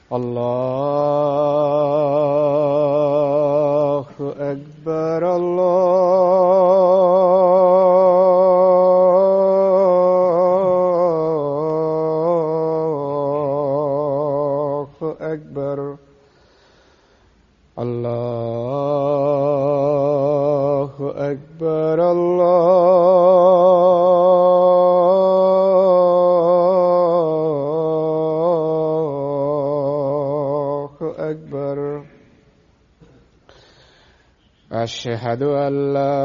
الله أكبر الله أكبر الله أكبر الله أكبر. أشهد أن لا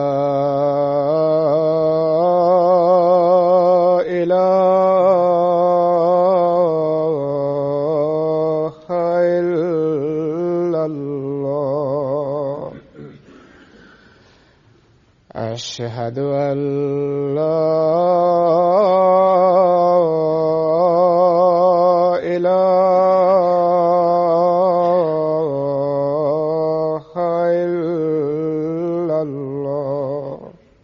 إله إلا الله. أشهد أن لا إله إلا الله.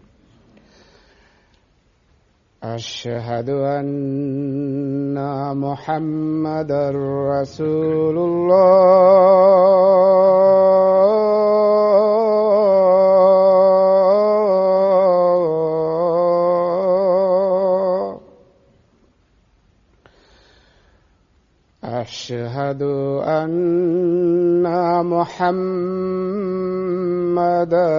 أشهد أن محمدًا رسول الله. أشهد أن محمدًا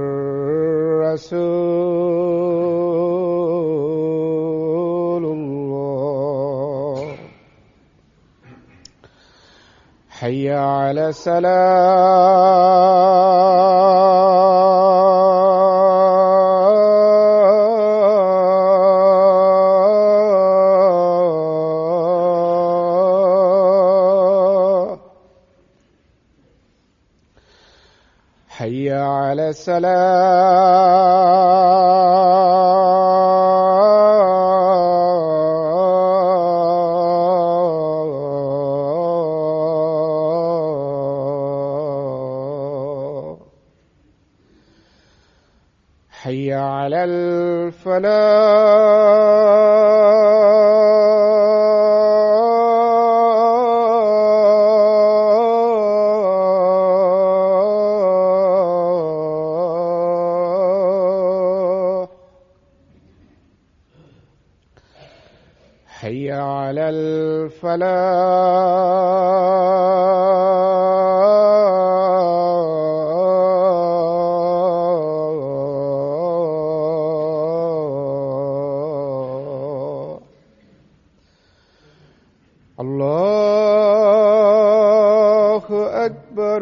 رسول الله. حي على الصلاة. حي على الصلاة. حي على الفلاح. حي على الفلاح. الله أكبر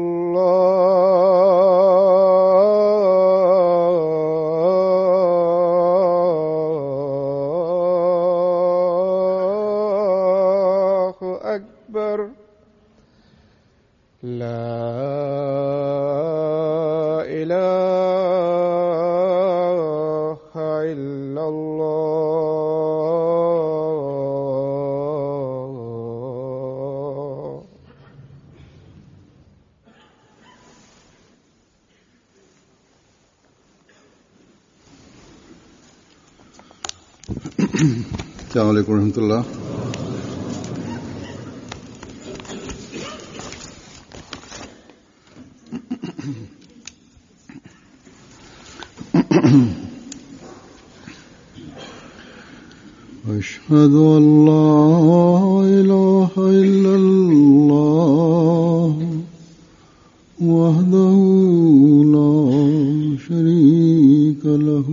الله أكبر. لا إله إلا الله. السلام عليكم ورحمة الله. أشهد أن لا إله إلا الله وحده لا شريك له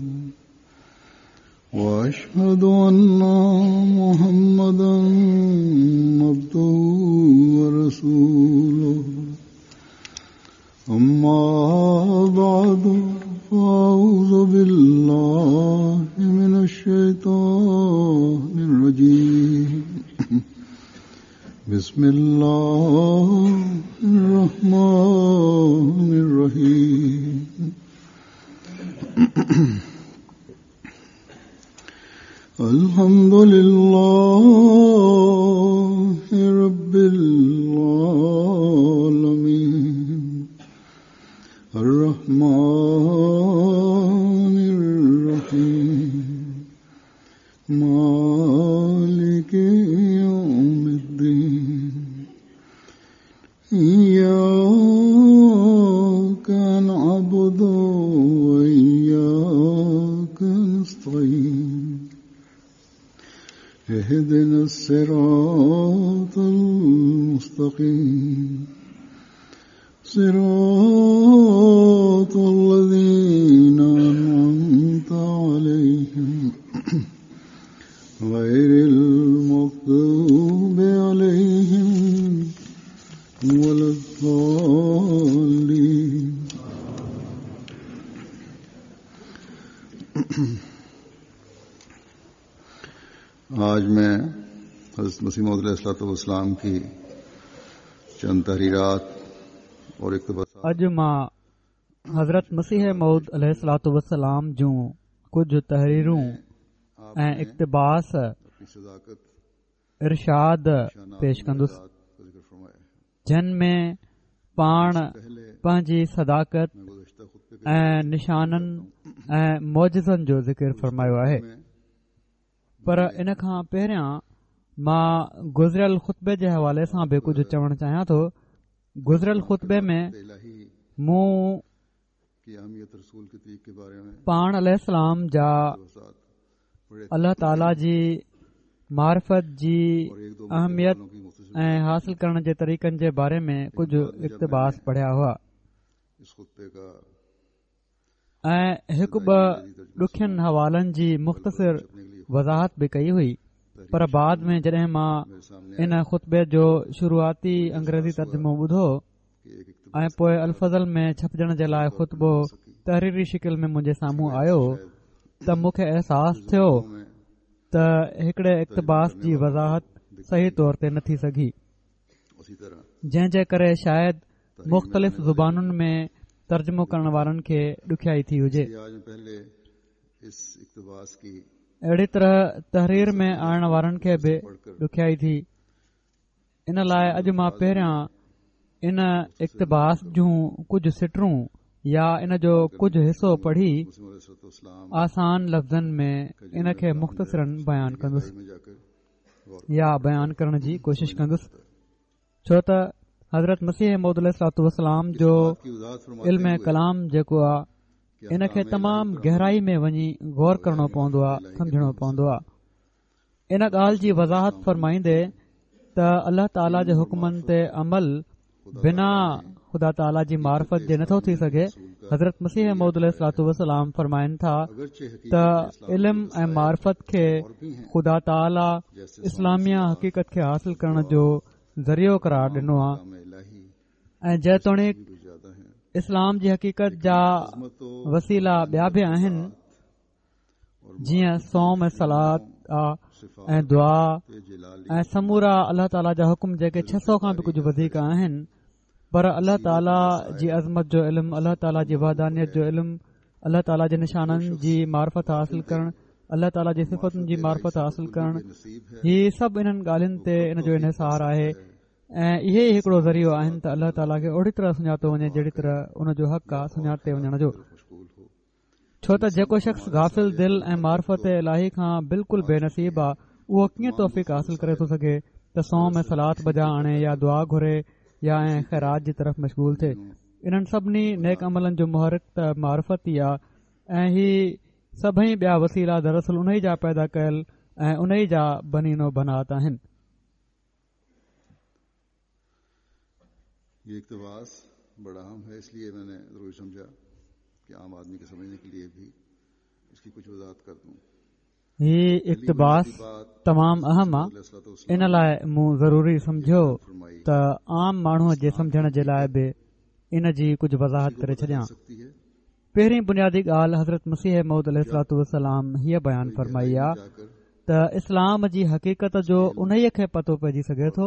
وأشهد أن محمدًا عبده ورسوله. أما بعد فأعوذ بالله من الشيطان الرجيم. بسم الله الرحمن الرحيم. الحمد لله رب العالمين الرحمن الرحيم مالك يوم الدين إياك نعبد وإياك نستعين اهدنا الصراط المستقيم صراط الذين أنعمت عليهم غير المغضوب عليهم ولا الضالين. आज मैं हज़रत मसीह मौऊद अलैहिस्सलाम की चंद तहरीरात और इक़्तिबासात अॼु मां हज़रत मसीह मौऊद अलैहिस्सलाम जूं कुझु तहरीरूं ऐं इक़्तिबास इरशाद पेश कंदुसि जिन में पाण पंहिंजी सदाकत ऐं निशाननि ऐं मौजज़नि जो ज़िक्र फरमायो आहे। पर इन खां पहिरियां मां गुज़िरियल ख़ुतबे जे हवाले सां बि कुझु चवणु चाहियां थो। गुज़िरियल ख़ुतबे में मूं पाण अलैहिस्सलाम जा अल्लाह ताला जी मारिफत जी अहमियत ऐं हासिल करण जे तरीक़नि जे बारे में कुझु इक़्तिबास पढ़िया हुआ ऐं हिकु ॿ ॾुखियनि हवालनि जी मुख़्तसिर वज़ाहत बि कई हुई। पर बाद में जॾहिं मां इन ख़ुतबे जो शुरूआती अंग्रेज़ी तर्जुमो ॿुधो ऐं पोइ अल्फज़ल में छपजण जे लाइ ख़ुतबो तहरीरी शिकिल में मुंहिंजे साम्हूं आयो त मूंखे अहसासु थियो त हिकिड़े इक़्तिबास जी वज़ाहत सही तौर ते न थी सघी, जंहिं जे करे शायदि मुख़्तलिफ़ ज़ुबानुनि में तर्जुमो करण वारनि खे ॾुखियाई थी हुजे। अहिड़ी तरह तहरीर में आणण वारनि खे बि ॾुखियाई थी। इन लाइ अॼु मां पहिरियां इन इक़्तिबास जूं कुझु सिटरूं या इन जो कुझु हिसो पढ़ी आसान लफ़्ज़नि में इन खे मुख़्तसिरन बयानु कंदुसि या बयानु करण जी कोशिश कंदुसि, छो त हज़रत मसीह मौऊद अलैहिस्सलाम जो इल्म कलाम जेको आहे इन खे तमामु गहराई में वञी गौर करणो पवंदो आहे, समझणो पवंदो आहे। इन ॻाल्हि जी वज़ाहत फरमाईंदे त अल्लाह ताला जे हुकमनि ते अमल बिना ख़ुदा ताला जी मार्फत जे नथो थी सघे। हज़रत मसीह मौऊद अलैहिस्सलाम फरमाइनि था त इल्म ऐं मार्फत खे ख़ुदा ताला इस्लामिया हक़ीक़त खे हासिल करण जो ज़रियो करार ॾिनो आहे ऐं जेतोणीक इस्लाम जी हक़ीक़त जा वसीला ॿिया बि आहिनि, जीअं सौम ऐं सलात ऐं दुआ ऐं समूरा अल्लाह ताला जा हुकुम जेके 600 खां बि कुझु वधीक आहिनि। पर अल्लाह ताला जी अज़मत जो इल्मु, अल्लाह ताला जी वहदानियत जो इल्मु, अल्लाह ताला जे निशाननि जी मार्फत हासिल करणु, अल्लाह ताला जी सिफ़तुनि जी मार्फत हासिल करणु, हीउ सभु इन्हनि ॻाल्हियुनि ते इन जो इन्हिसार आहे ऐं इहे ई हिकिड़ो ज़रियो आहिनि त अल्लाह ताला खे ओड़ी तरह सुञातो वञे जहिड़ी तरह उन जो हक़ आहे सुञाते वञण जो। छो त जेको शख़्स गाफ़िल दिल ऐं मार्फत इलाही खां बिल्कुलु बेनसीब आहे, उहो कीअं तौफ़ीक़ हासिल करे थो सघे त सौम ऐं सलात बजा आणे या दुआ घुरे या ऐं ख़ैरात जी तरफ़ मशगूल थिए। इन्हनि सभिनी नेक अमलनि जो मुहरिक त मार्फत ई आहे ऐं ही सभई ॿिया वसीला दरअसल उन ई जा पैदा कयल ऐं उन ई जा बनीनो बनात आहिनि। ये इक़्तिबास बड़ा अहम है, इसलिए मैंने ज़रूरी समझा कि आम आदमी के समझने के लिए भी इसकी कुछ वज़ाहत कर दूं। ही इक़्तिबास तमामु अहम आहे, इन लाइ मूं ज़रूरी सम्झियो त आम माण्हूअ जे सम्झण जे लाइ बि इन जी कुझु वज़ाहत करे छॾियां। पहिरीं बुनियादी ॻाल्हि हज़रत मसीह मौऊद अलैहिस्सलाम हीअ बयानु फरमाई आहे त इस्लाम जी हक़ीक़त जो उन ई खे पतो पइजी सघे थो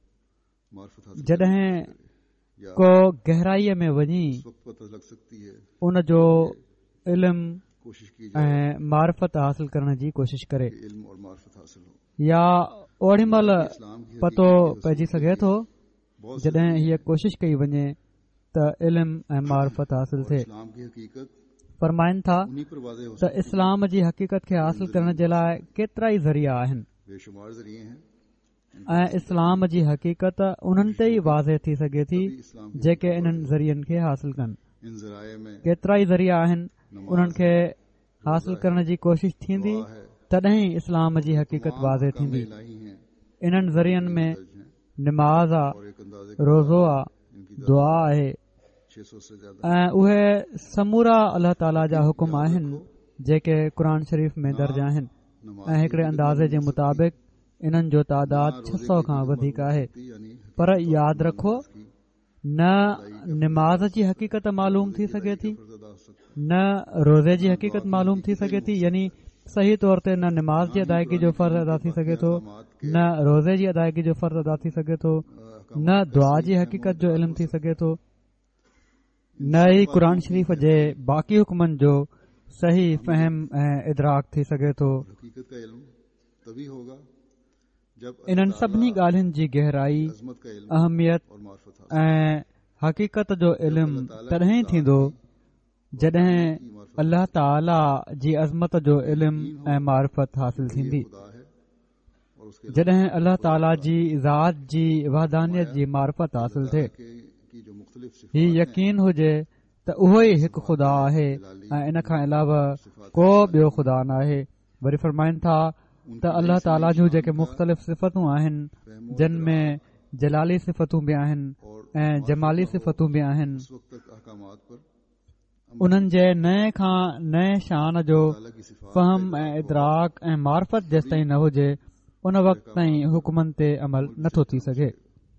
जॾहिं को गहराईअ में वञी उन जो इल्मु ऐं मार्फत हासिल करण जी कोशिश करे, या ओड़ी महिल पतो पइजी सघे थो जॾहिं हीअ कोशिश कई वञे त इल्मु ऐं मार्फत हासिल थिए। फरमाइनि था त इस्लाम जी हक़ीक़त खे हासिल करण जे लाइ केतिरा ई ज़रिया आहिनि ऐं इस्लाम जी हक़ीक़त उन्हनि ते ई वाज़े थी सघे थी जेके इन्हनि ज़रियनि खे हासिल कनि. इन ज़राए में केतिरा ई ज़रिया आहिनि उन्हनि खे हासिल करण जी कोशिश थींदी तॾहिं इस्लाम जी हक़ीक़त वाज़े थींदी. इलाही हैं इन्हनि ज़रियनि में निमाज़ आहे, और एक अंदाजे रोज़ो आहे, दुआ आहे 600 से ज्यादा ऐं उहे समूरा अल्लाह ताला जा हुकुम आहिनि जेके क़ुर शरीफ़ में दर्ज आहिनि. ऐं हिकिड़े अंदाज़े जे मुताबिक़ इन्हनि जो तादाद 600 खां वधीक आहे. यानी पर यादि रखो न निमाज़ जी हक़ीक़त मालूम थी सघे थी, न रोज़े जी हक़ीक़त मालूम थी सघे थी, यानी सही तौर ते न निमाज़ जी अदायगी जो फ़र्ज़ अदा थी सघे थो, न रोज़े जी अदायगी जो फ़र्ज़ अदा थी सघे थो, न दुआ जी हक़ीक़त जो इल्मु थी सघे थो, न ई क़ुर शरीफ़ जे बाक़ी हुकमनि जो सही फ़हम ऐं इदराक थी सघे थो. हकीकत का इल्म तभी होगा जब इन्हनि सभिनी ॻाल्हियुनि जी गहराई, अज़मत का इल्म अहमियत और मार्फत ऐं हक़ीक़त जो इल्मु तॾहिं थींदो जॾहिं अल्लाह ताला जी अज़मत जो इल्मु ऐं मार्फत हासिल थींदी. खुदा है और उसके जॾहिं अल्लाह ताला जी ज़ात जी वहदानियत जी मार्फत हासिल थिए, की जो मुख्तलिफ सिफ़ात ही यकीन हुजे त उहो ई हिकु ख़ुदा आहे ऐं इन खां अलावा को ॿियो ख़ुदा न आहे. वरी फरमाइनि था त अल्लाह ताला जूं जेके मुख़्तलिफ़ सिफ़तूं आहिनि जिन में जलाली सिफ़तूं बि आहिनि ऐं जमाली सिफ़तूं बि आहिनि, उस वक्त तक अहकामात पर उन्हनि जे नए खां नए शान जो अलग ही सिफ़ात फ़हम ऐं इदराक ऐं मार्फत जेसि ताईं न हुजे उन वक़्त ताईं हुकमनि ते अमल नथो थी सघे.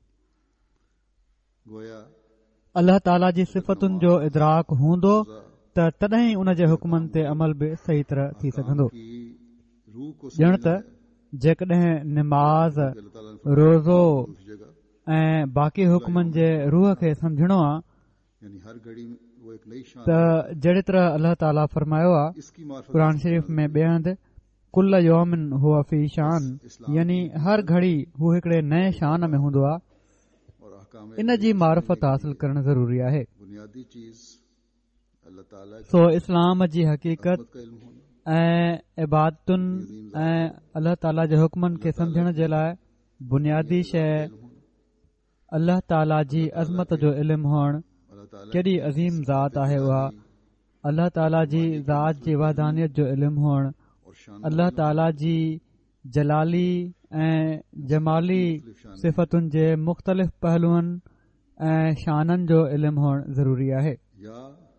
गोया अल्लाह ताला जी सिफ़तुनि जो इदराक हूंदो त तॾहिं उन जे हुकमनि ते अमल बि सही तरह थी सघंदो. की रूह को ॼण त जेकॾहिं निमाज़, रोज़ो उस जगह ऐं बाक़ी हुकमनि जे रूह खे समझणो आहे यानी हर घड़ी में वो एक नई शान त जहिड़ी तरह अल्लाह ताला फरमायो आहे इसकी मार्फत क़ुर शरीफ़ में बेहंद कुल यौमिन हुआ फी शान, यानी हर घड़ी हू हिकिड़े नए शान में हूंदो आहे. और अहकाम इन जी मार्फत हासिल करणु ज़रूरी आहे. बुनियादी चीज अल्लाह ताला की सो इस्लाम जी हक़ीक़त का इल्म होना ऐं इबादतुनि ऐं अल्लाह ताला जे हुकमनि खे समझण जे लाइ बुनियादी शइ अल्लाह ताला जी अज़मत जो इल्मु हुअणु. अल्लाह ताला केॾी अज़ीम ज़ात आहे उहा. अल्लाह ताला जी ज़ात जी वहदानियत जो इल्मु हुअणु, और शान अल्लाह ताला जी जलाली ऐं जमाली सिफ़तुनि जे मुख़्तलिफ़ पहलुअनि ऐं शाननि जो इल्मु हुअणु ज़रूरी आहे. या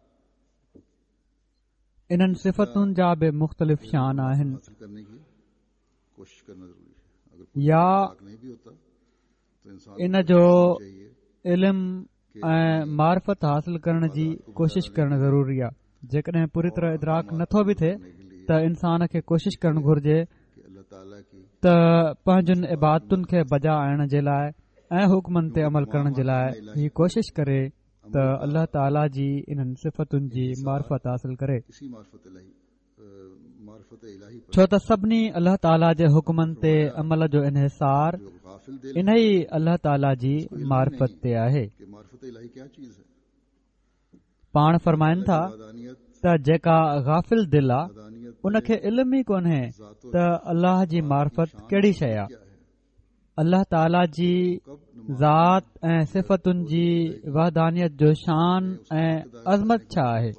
इन्हनि सिफ़तुनि जा बि मुख़्तलिफ़ शान आहिनि. हासिल करने की कोशिश करना जरूरी है. अगर कोई या पाक नहीं भी होता तो इंसान इन जो चाहिए इल्मु ऐं मार्फत हासिल करण जी कोशिश करणु ज़रूरी आहे. जेकॾहिं पूरी तरह इदराक नथो बि थिए त इंसान खे कोशिश करणु घुर्जे कि अल्लाह ताला की त पंहिंजनि इबादतुनि खे बजा आणण जे लाइ ऐं हुकमनि ते अमल करण जे लाइ ही कोशिश करे त अल्लाह ताला जी इन्हनि सिफ़तुनि जी मार्फत हासिल करे. इसी मार्फत इलाही पर छो त सभिनी अल्लाह ताला जे हुकमनि ते अमल जो इन्हिसार जो गाफिल दिल इन ई अल्लाह ताला जी मार्फत ते आहे. कि मार्फत इलाही क्या चीज है. पाण फरमाइनि था वदानियत त जेका गाफ़िल दिलि आहे वदानियत उनखे इल्म ई कोन्हे त अल्लाह जी मार्फत कहिड़ी शइ आहे. क्या है. अल्लाह ताला जी ज़ात ऐं सिफ़तुनि जी वहदानियत जो शान ऐं अज़मत छा आहे.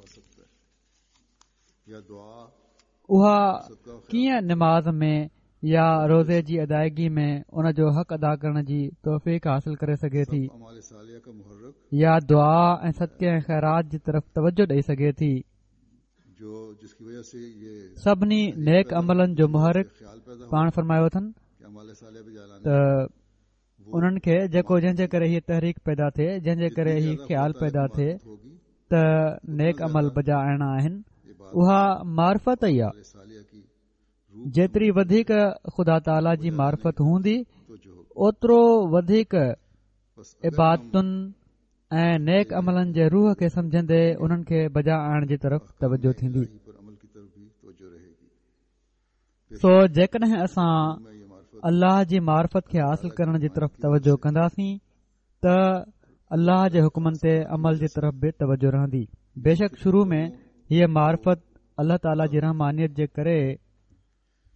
या दुआ उहा कीअं निमाज़ में या रोज़े जी अदायगी में उन जो हक़ अदा करण जी तौफ़ीक़ हासिल करे सघे थी, अमाल सालिया का मुहर्रक या दुआ ऐं सदके ऐं ख़ैरात जी तरफ़ तवजो ॾेई सघे थी. जो जिसकी वजह से ये सभिनी नेक अमलनि जो मुहरिक ख्याल पैदा हो पाण फरमायो अथनि कि अमाल सालिया भी जालाने त उन्हनि खे जेको जंहिंजे करे हीअ तहरीक पैदा थिए, जंहिंजे करे हीअ ख़्यालु पैदा थिए होगी त नेक अमल बजा आणा आहिनि, उहा मार्फत ई आहे. सालिया की जेतिरी वधीक ख़ुदा ताला जी मार्फत हूंदी तो जो ओतिरो वधीक बस इबादतुनि ऐं नेक अमलनि जे रूह खे समझंदे उन्हनि खे बजा आणण जी तरफ़ तवजो थींदी. पर अमल की तरफ भी तवज्जो रहेगी. सो जेकॾहिं असां मैं ये मार्फत अल्लाह जी मार्फत खे हासिल करण जी तरफ़ तवजो कंदासीं त अल्लाह जे हुकमनि ते अमल जी तरफ़ बि तवजो रहंदी. बेशक शुरू में हीअ मार्फत अल्लाह ताला जी रहमानियत जे करे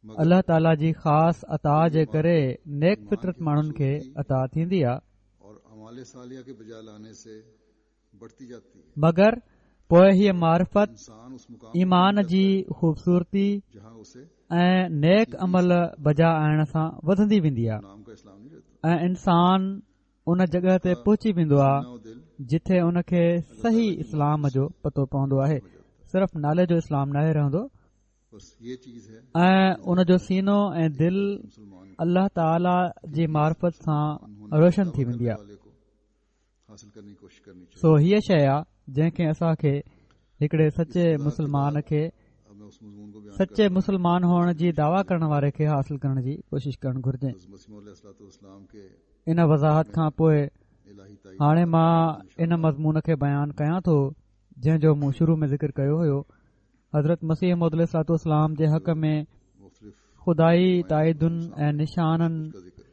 अल्लाह ताला जी ख़ासि अता जे करे नेक फितरत माण्हुनि खे अता थींदी आहे, और अमाले सालिया के बजा लाने से बढ़ती जाती है। मगर पोइ हीअ मारिफत इंसान उस मुकाम ईमान जी ख़ूबसूरती जहां उसे ऐं नेक अमल बजा आणण सां वधंदी वेंदी आहे नाम का इस्लाम नहीं रहता। ऐं इंसान उन जॻह ते पहुची वेंदो आहे नौ दिल जिथे उन खे सही इस्लाम जो पतो पवंदो आहे। सिर्फ़ नाले जो इस्लाम नाहे रहंदो बस ये चीज है ऐं उन जो सीनो ऐं दिल मुसलमान अल्लाह ताला जी मार्फत सां रोशन थी वेंदी आहे। वाले को हासिल करने की कोशिश करनी चाहिए। सो हीअ शइ आहे जंहिंखे असांखे हिकिड़े सचे मुस्लमान खे अब मैं उस मज़मून को बयान सचे मुस्लमान हुअण जी दावा करण वारे खे हासिल करण जी कोशिश करणु घुर्जे। मसीह अलैहिस्सलाम के इन वज़ाहत खां पोइ इलाही ताईद हाणे मां इन मज़मून खे बयानु कयां थो जंहिं जो मूं शुरू में ज़िक्र कयो हुयो। हज़रत मसीह मौद अलैहिस्सलाम जे हक़ में मुख़्तलिफ़ खुदाई ताइदुनि ऐं निशाननि का जिक्र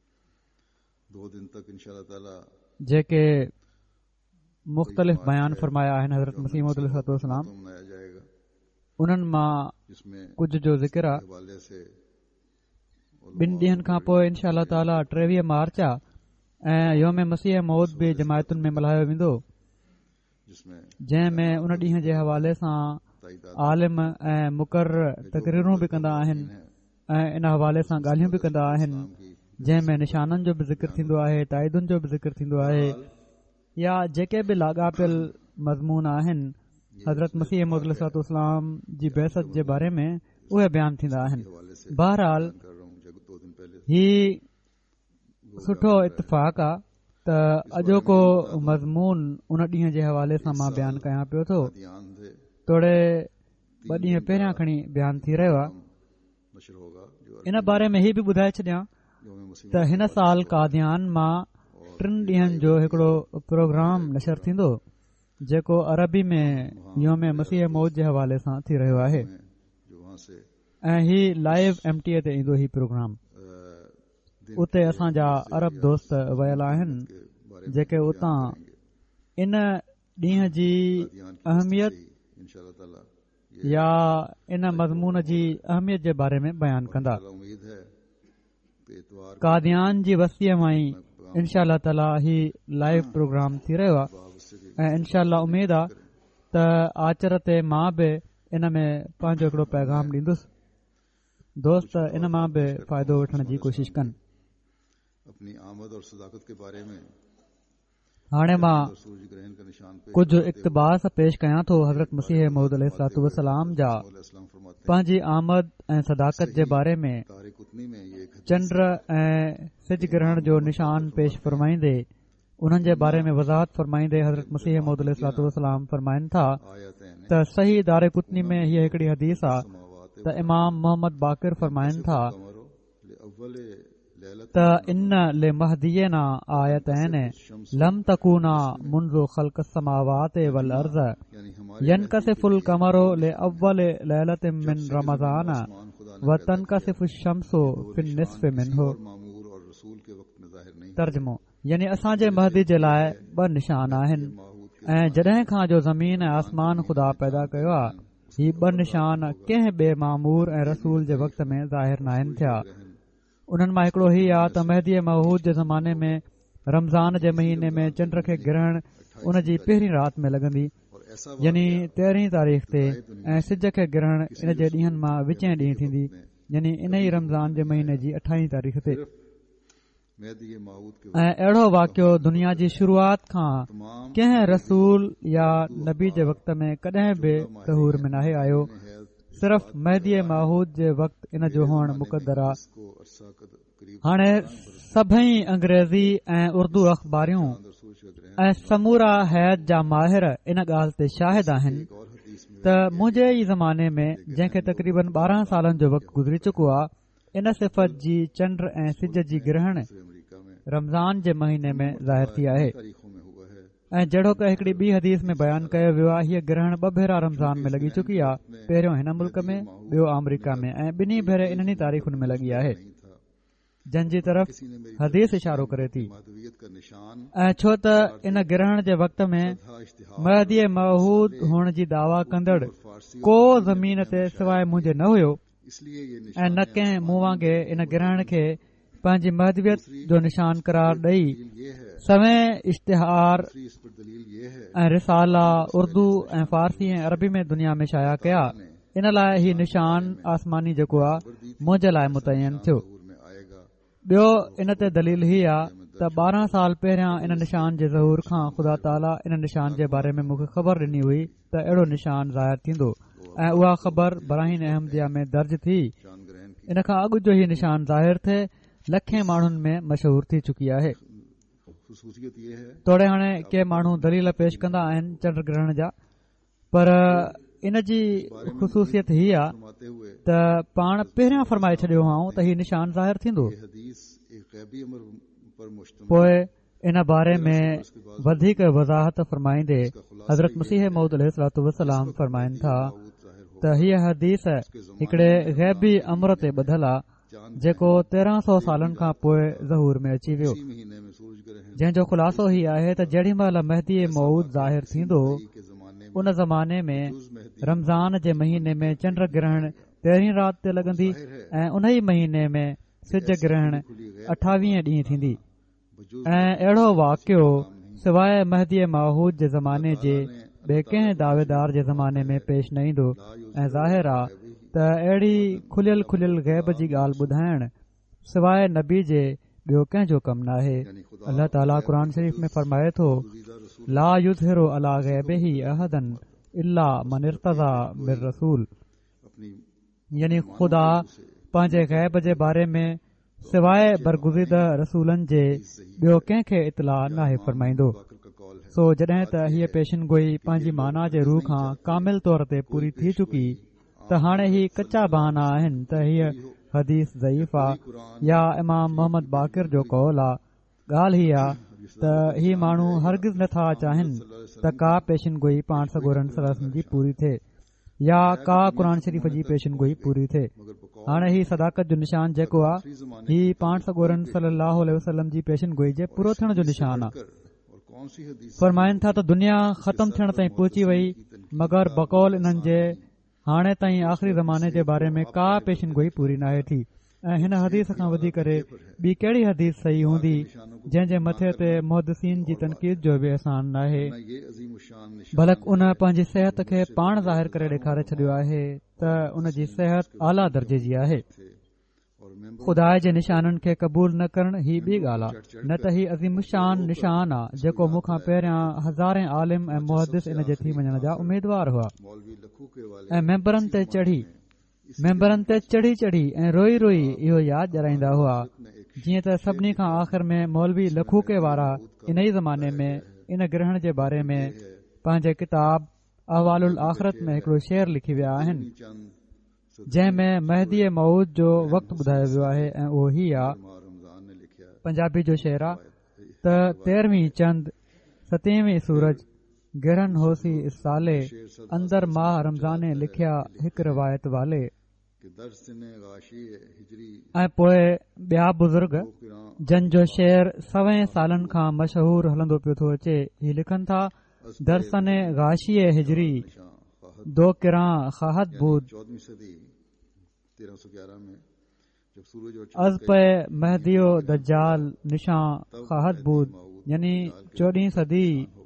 2 दिन तक इंशाअल्लाह ताला जेके मुख़्तलिफ़ बयान फरमाया आहिनि हज़रत मसीह मौद अलैहिस्सलाम, तो मनाया जाएगा उन्हनि मां जिसमें कुझु जो ज़िक्र आहे। हवाले से 2 ॾींहनि खां पोइ इंशाअल्लाह ताला 23 मार्च आहे ऐं योम मसीह मौद बि जमायतुनि में मल्हायो वेंदो, जिसमें जंहिं में उन ॾींहं जे हवाले सां ताइदाद आलिम ऐं मुक़र्र तक़रीरूं बि कंदा आहिनि ऐं इन हवाले सां ॻाल्हियूं बि कंदा आहिनि, जंहिं में निशाननि जो बि ज़िक्र थींदो आहे, ताइदुनि जो बि ज़िक्र थींदो आहे, या जेके बि लाॻापियल मज़मून आहिनि हज़रत मसीह मौद अलैहिस्सलाम जी बैसत जे बारे में उहे बयानु थींदा आहिनि। हवाले से बहरहाल कर रहा हूँ। जब 2 दिन पहले ही सुठो इत्तिफ़ाक़ आहे त अॼोको मज़मून उन ॾींहं जे हवाले सां मां बयानु कयां पियो थो। ध्यान दे तोड़े 2 ॾींहं पहिरियां खणी बयानु थी रहियो आहे। नशर होगा जो इन बारे में ही बि ॿुधाए छॾियां योम मसीह त हिन साल कादियान मां 3 ॾींहनि जो हिकिड़ो प्रोग्राम नशर थींदो जेको अरबी में योम मसीह मौद जे हवाले सां थी रहियो आहे में जो वहां से ऐं ही लाइव MTA ते ईंदो ही प्रोग्राम। दिन उते असांजा अरब दोस्त वयल आहिनि के बारे जेके उतां इन ॾींहं जी अहमियत इंशाअल्लाह ताला या इन मज़मून जी अहमियत जे बारे में बयानु कंदा। उम्मीद है कि इतवार कादियान जी वसीअ मां ई इनशा ताला ही लाइव प्रोग्राम थी रहियो आहे ऐं इनशा उमेद आहे त आचर ते मां बि इन में पंहिंजो हिकिड़ो पैगाम ॾींदुसि। दोस्त इन मां बि फ़ाइदो वठण जी कोशिश कनि। अपनी आमद और सदाकत के बारे में हाणे मां और सूरज ग्रहण का निशान पे कुझु इक़्तिबास पेश कयां थो हज़रत मसीह मौद अलैहिस्सलाम जा अलैहिस्सलाम फरमाते पंहिंजी आमद ऐं सदाकत जे बारे में हैं तारीख उतनी में ये एक चंड ऐं सिज ग्रहण जो निशान पेश फरमाईंदे उन्हनि जे बारे में वज़ाहत फरमाईंदे हज़रत मसीह मौद अलैहिस्सलाम फरमाइनि था आयत है त सही दारे कुतनी में हीअ हिकिड़ी हदीस आहे त इमाम मोहम्मद बाक़िर फरमाइनि था कमरो ले अव्वले लैलत त इन ले महदीना आयतैन लम तकूना मुंज़ु ख़ल्क़ समावात वल अर्ज़ यानी हमारे यनकसिफुल कमरो ले अव्वल लैलत मिन रमज़ान खुदा व तनकसिफु शम्सु फिन निस्फ़ मिनहु। और मामूर और रसूल के वक्त में जाहिर नहीं तर्जुमो यानी असांजे महदी जे लाइ 2 निशान आहिनि ऐं जॾहिं खां जो ज़मीन ऐं आसमान ख़ुदा पैदा कयो आहे ही 2 निशान कंहिं ॿिए मामूर ऐं रसूल जे वक़्त में ज़ाहिर न आहिनि थिया। उन्हनि मां हिकिड़ो ही आहे त महदी महूद जे ज़माने में रमज़ान जे महीने में चंड खे ग्रहण उन जी पहिरीं राति में लॻंदी और ऐसा यानी 13 तारीख़ ते ऐं सिज खे ग्रहण इन जे ॾींहनि मां विचें ॾींहुं थींदी यानी इन ई रमज़ान जे महीने जी 28 तारीख़ ते। मेहदी माऊद के ऐं अहिड़ो वाक़ियो दुनिया जी शुरूआत खां तमाम कंहिं रसूल या नबी जे वक़्त में कॾहिं बि ज़हूर में नाहे आयो। सिर्फ़ महदी माहूद जे वक़्तु इन जो हुअणु मुक़दर आहे। को अरसा करीब हाणे सभई अंग्रेज़ी ऐं उर्दू अख़बारियूं अंदर सूरज का ग्रहण ऐं समूरा हैत जा माहिर इन ॻाल्हि ते शाहिद आहिनि और हदीस में त मुंहिंजे ई ज़माने में जंहिंखे तक़रीबन 12 सालनि जो वक़्तु गुज़री चुको आहे इन सिफ़त जी चंड ऐं सिज जी ग्रहण अमेरिका में रमज़ान जे महीने में ज़ाहिर थी आहे तारीखों में हुआ है। ऐं जहिड़ो कि हिकिड़ी ॿी हदीस में बयानु कयो वियो आहे हीअ ग्रहण 2 भेरा रमज़ान में लॻी चुकी आहे, पहिरियों हिन मुल्क में ॿियो अमरीका में ऐं ॿिन्ही भेरे इन्हनि तारीख़ुनि में लॻी आहे नहीं था जंहिंजी तरफ़ किसी ने मेरी हदीस इशारो करे थी। माधवियत का निशान ऐं छो त इन ग्रहण जे वक़्त में था इश्तिहार महदी महूद हुअण जी दावा कंदड़ फारसी को ज़मीन ते सवाइ मुंहिंजे न हुयो इसलिए ये ऐं न कंहिं मूं वांगुरु इन ग्रहण खे पंहिंजी महदवियत जो निशान करार ॾेई ये है सवें इश्तिहार दूसरी इस पर दलील ये है ऐं रिसाला उर्दू ऐं फारसी ऐं अरबी में दुनिया में शाया कया। इन लाइ ही निशान आसमानी जेको आहे मुंहिंजे लाइ मुतयन थियो। ज़हूर में आएगा। ॿियो इन ते दलील ही आहे त 12 साल पहिरियां इन निशान जे ज़हूर खां ख़ुदा ताला इन निशान जे बारे में मूंखे ख़बर ॾिनी हुई त अहिड़ो निशान ज़ाहिर थींदो ऐं उहा ख़बर बराहीन अहमदिया में दर्ज थी। शान ग्रहण की इन खां अॻु जो ही निशान ज़ाहिर थिए लखें माण्हुनि में मशहूर थी चुकी आहे। ख़ुसूसियत ये है तोड़े हाणे के माण्हू दलील पेश कंदा आहिनि चंड ग्रहण जा, पर इन जी ख़ुसूसियत हीअ आहे फरमाते हुए त पाण पहिरियां फरमाए छॾियो हुआऊं त हीउ निशान ज़ाहिर थींदो। ये हदीस एक गैबी अमर पर मुश्तमिल पोइ इन बारे में वधीक वज़ाहत फरमाईंदे हज़रत मसीह मऊद अलैहिस्सलातु वस्सलाम फरमाइनि था त हीअ हदीस हिकिड़े गैबी अमर ते ॿधल आहे जेको 1300 सालनि खां पोइ ज़हूर में अची वियो, इसी महीने में सूरज ग्रहण जंहिं जो ख़ुलासो ही आहे त जेॾी महिल महदी मऊद ज़ाहिर थींदो के ज़माने में उन ज़माने में रमज़ान जे महीने में चंड ग्रहण 13 राति ते लॻंदी ऐं उन ई महीने में सिज ग्रहण 28 ॾींहं थींदी। ऐं अहिड़ो वाक़ियो सवाइ महदी माहूद जे ज़माने जे ॿिए कंहिं दावेदार जे ज़माने में पेश न ईंदो ऐं ज़ाहिर आहे त अहिड़ी खुलियल खुलियल गैब जी ॻाल्हि ॿुधाइण सवाइ नबी जे ॿियो कंहिंजो कमु नाहे। अल्लाह ताला क़ुर शरीफ़ में फरमाए थो ला युज़हिरु अला गैबिही अहदन इल्ला मन इर्तज़ा मिर रसूल, अपनी यानी ख़ुदा पंहिंजे गैब जे बारे में सवाइ बरगुज़ीदा रसूलनि जे ॿियो कंहिंखे इतलाह नाहे फरमाईंदो। बकर का कौल है सो जॾहिं त हीअ पेशिन गोई पंहिंजी माना जे रूह खां कामिल तौर ते पूरी थी चुकी त हाणे ही कचा बहाना आहिनि त हीअ हदीस ज़ईफ़ आहे या इमाम मोहम्मद बाक़िर जो कौल आहे। ॻाल्हि हीअ आहे त ही माण्हू हरगिज़ नथा चाहिनि त का पेशिन गोई पाण सगोरन सलम जी पूरी थिए या का क़ुर शरीफ़ जी पेशिन गोई पूरी थिए। हाणे ही सदाकत जो निशान जेको आहे ही पाण सगोरन सल्लल्लाहु अलैहि वसल्लम जी पेशिन गोई जे पूरो थियण जो निशान आहे। और कौन सी हदीस फरमाइनि था त दुनिया ख़तम थियण ताईं पहुची वई मगर बकौल इन्हनि जे हाणे ताईं आख़िरी ज़माने जे बारे में का पेशिन गोई पूरी नाहे थी। ऐं हिन हदीस खां वधी करे ॿी कहिड़ी हदीस सही हूंदी जंहिं जे मथे ते मुहदसिन जी तनक़ीद जो बि अहसान नाहे। ये अजीम शान निशान बलक उन पंहिंजी सिहत खे पाण ज़ाहिर करे ॾेखारे छॾियो आहे त उन जी सिहत आला दर्जे जी आहे। थे और मेंबर ख़ुदा जे निशाननि खे क़बूल न करण ही ॿी ॻाल्हि आहे, न त ही अज़ीम शान निशान आहे जेको मूंखां पहिरियां हज़ारे आलिम ऐं मुहदिस इन जे थी वञण जा उमेदवार हुआ मौलवी लखू के वाले ऐं मेंबरनि ते चढ़ी चढ़ी ऐं रोई रोई इहो यादि ॾियाराईंदा हुआ जीअं त सभिनी खां आख़िर में मौलवी लखूके वारा इन ई ज़माने में इन ग्रहण जे बारे में पंहिंजे किताब अहवालुल आख़िरत में हिकिड़ो शेर लिखी विया आहिनि चंद जंहिं में महदी मऊद जो वक़्तु ॿुधायो वियो आहे ऐं उहो ही आहे। रमज़ान ने लिखा पंजाबी जो शेर आहे त 13वीं चंद 7वीं सूरज गिरहन होसी इस साले अंदर माह रमज़ाने लिखिया हिकु रिवायत वाले। कि दर्स ने गाशी हिजरी ऐं पोइ ॿिया बुज़ुर्ग किरां जन जो शेर 100 सालनि खां मशहूर हलंदो पियो थो अचे ही लिखनि था दरसने गाशीए हिजरी शाह फाहद दो किरां ख़ाहत बूद 14वीं सदी 1311 में जब सूरज और अज़ पे महदियो दज्जाल निशां ख़ाहत बूद यानी 14वीं सदी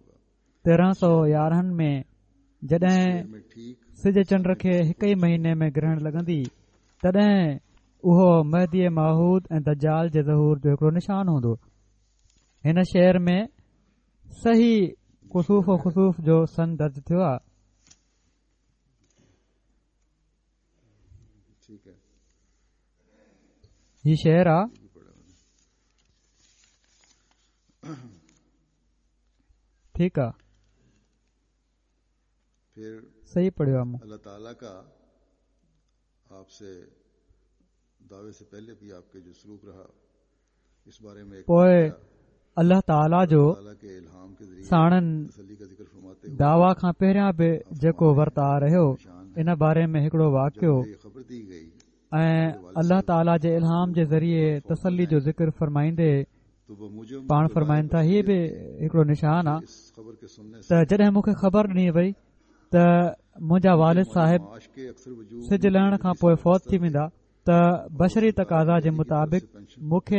1311 में जॾहिं में ठीक सिज चंड खे हिकु ई महीने में ग्रहण लॻंदी तॾहिं उहो महदी माहूद ऐं दज्जाल जे ज़हूर जो हिकिड़ो निशान हूंदो। हिन शेर में सही ख़ुसूफ़ जो सन दर्ज थियो आहे। ठीक है ही शेर आहे ठीकु आहे फिर सही पढ़ियो आहे मूं। अल्लाह ताला का आपसे दावे से पहले भी आपके जो सलूक रहा इस बारे में एक पोइ अल्लाह ताला जो ताला के इल्हाम के जरिए साणनि तसल्ली का जिक्र फरमाते हुए दावा खां पहिरियां बि जेको वर्ता रहियो इन बारे में हिकिड़ो वाक़ियो ये खबर दी गई ऐं अल्लाह ताला जे इल्हाम जे ज़रिए तसल्ली जो ज़िक्र फरमाईंदे तो वो मुझे पाण फरमाइनि था हीअ बि हिकिड़ो निशान आहे इस खबर के सुनने से त जॾहिं मूंखे ख़बर ॾिनी वई त मुंहिंजा वालिद साहिब माश के अक्सर वजूद सिज लहण खां पोइ फौत थी वेंदा त बशरी तक़ाज़ा जे मुताबिक़ मूंखे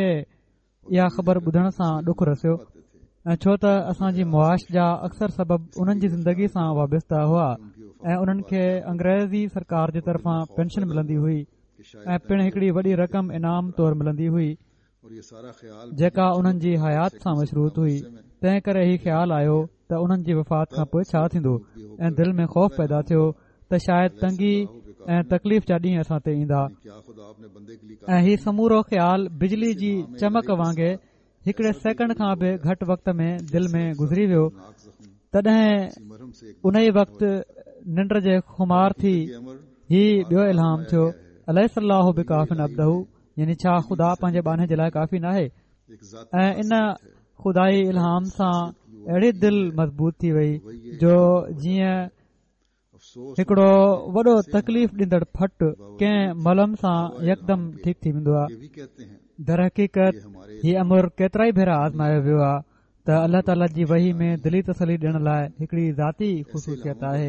इहा ख़बर ॿुधण सां ॾुख रसियो ऐं छो त असांजी मुआश जा अक्सर सबब उन्हनि जी ज़िंदगी सां वाबस्ता हुआ ऐं उन्हनि खे अंग्रेज़ी सरकार जे तरफ़ां पेंशन मिलंदी हुई ऐं पिण हिकड़ी वॾी रक़म इनाम तौर मिलंदी हुई और ये सारा ख्याल जेका उन्हनि जी हयात सां मशरूत हुई। तंहिं करे ही ख़्यालु आयो त उन्हनि जी वफ़ात खां पोइ छा थींदो ऐं दिलि में ख़ौफ़ पैदा थियो त शायदि तंगी ऐं तकलीफ़ जा ॾींहं असां ते ईंदा क्या खुदा अपने बंदे के लिए ऐं हीउ समूरो ख़्यालु बिजली जी चमक वांगुरु हिकड़े सेकंड खां बि घटि वक़्त में दिलि में गुज़री वियो। तॾहिं मरहम से उन ई वक़्तु निंड जे खुमार थी ही ॿियो इल्हाम थियो अलाए सलाहु बि काफ़िन अब्दहू यानी छा ख़ुदा पंहिंजे बाने जे लाइ काफ़ी नाहे। एक ज़ात ऐं इन खुदाई इल्हाम सां अहिड़ी दिलि मज़बूत थी वई जो जीअं अफ़सोस हिकड़ो वॾो तकलीफ़ ॾींदड़ फट कंहिं मलम सां यकदम ठीकु थी वेंदो आहे। ये भी कहते हैं दर हक़ीक़त हीउ अमर केतिरा ई भेरा आज़मायो वियो आहे त अल्लाह ताला जी वही में दिली तसली ॾियण लाइ हिकड़ी ज़ाती ख़ुशूसियत आहे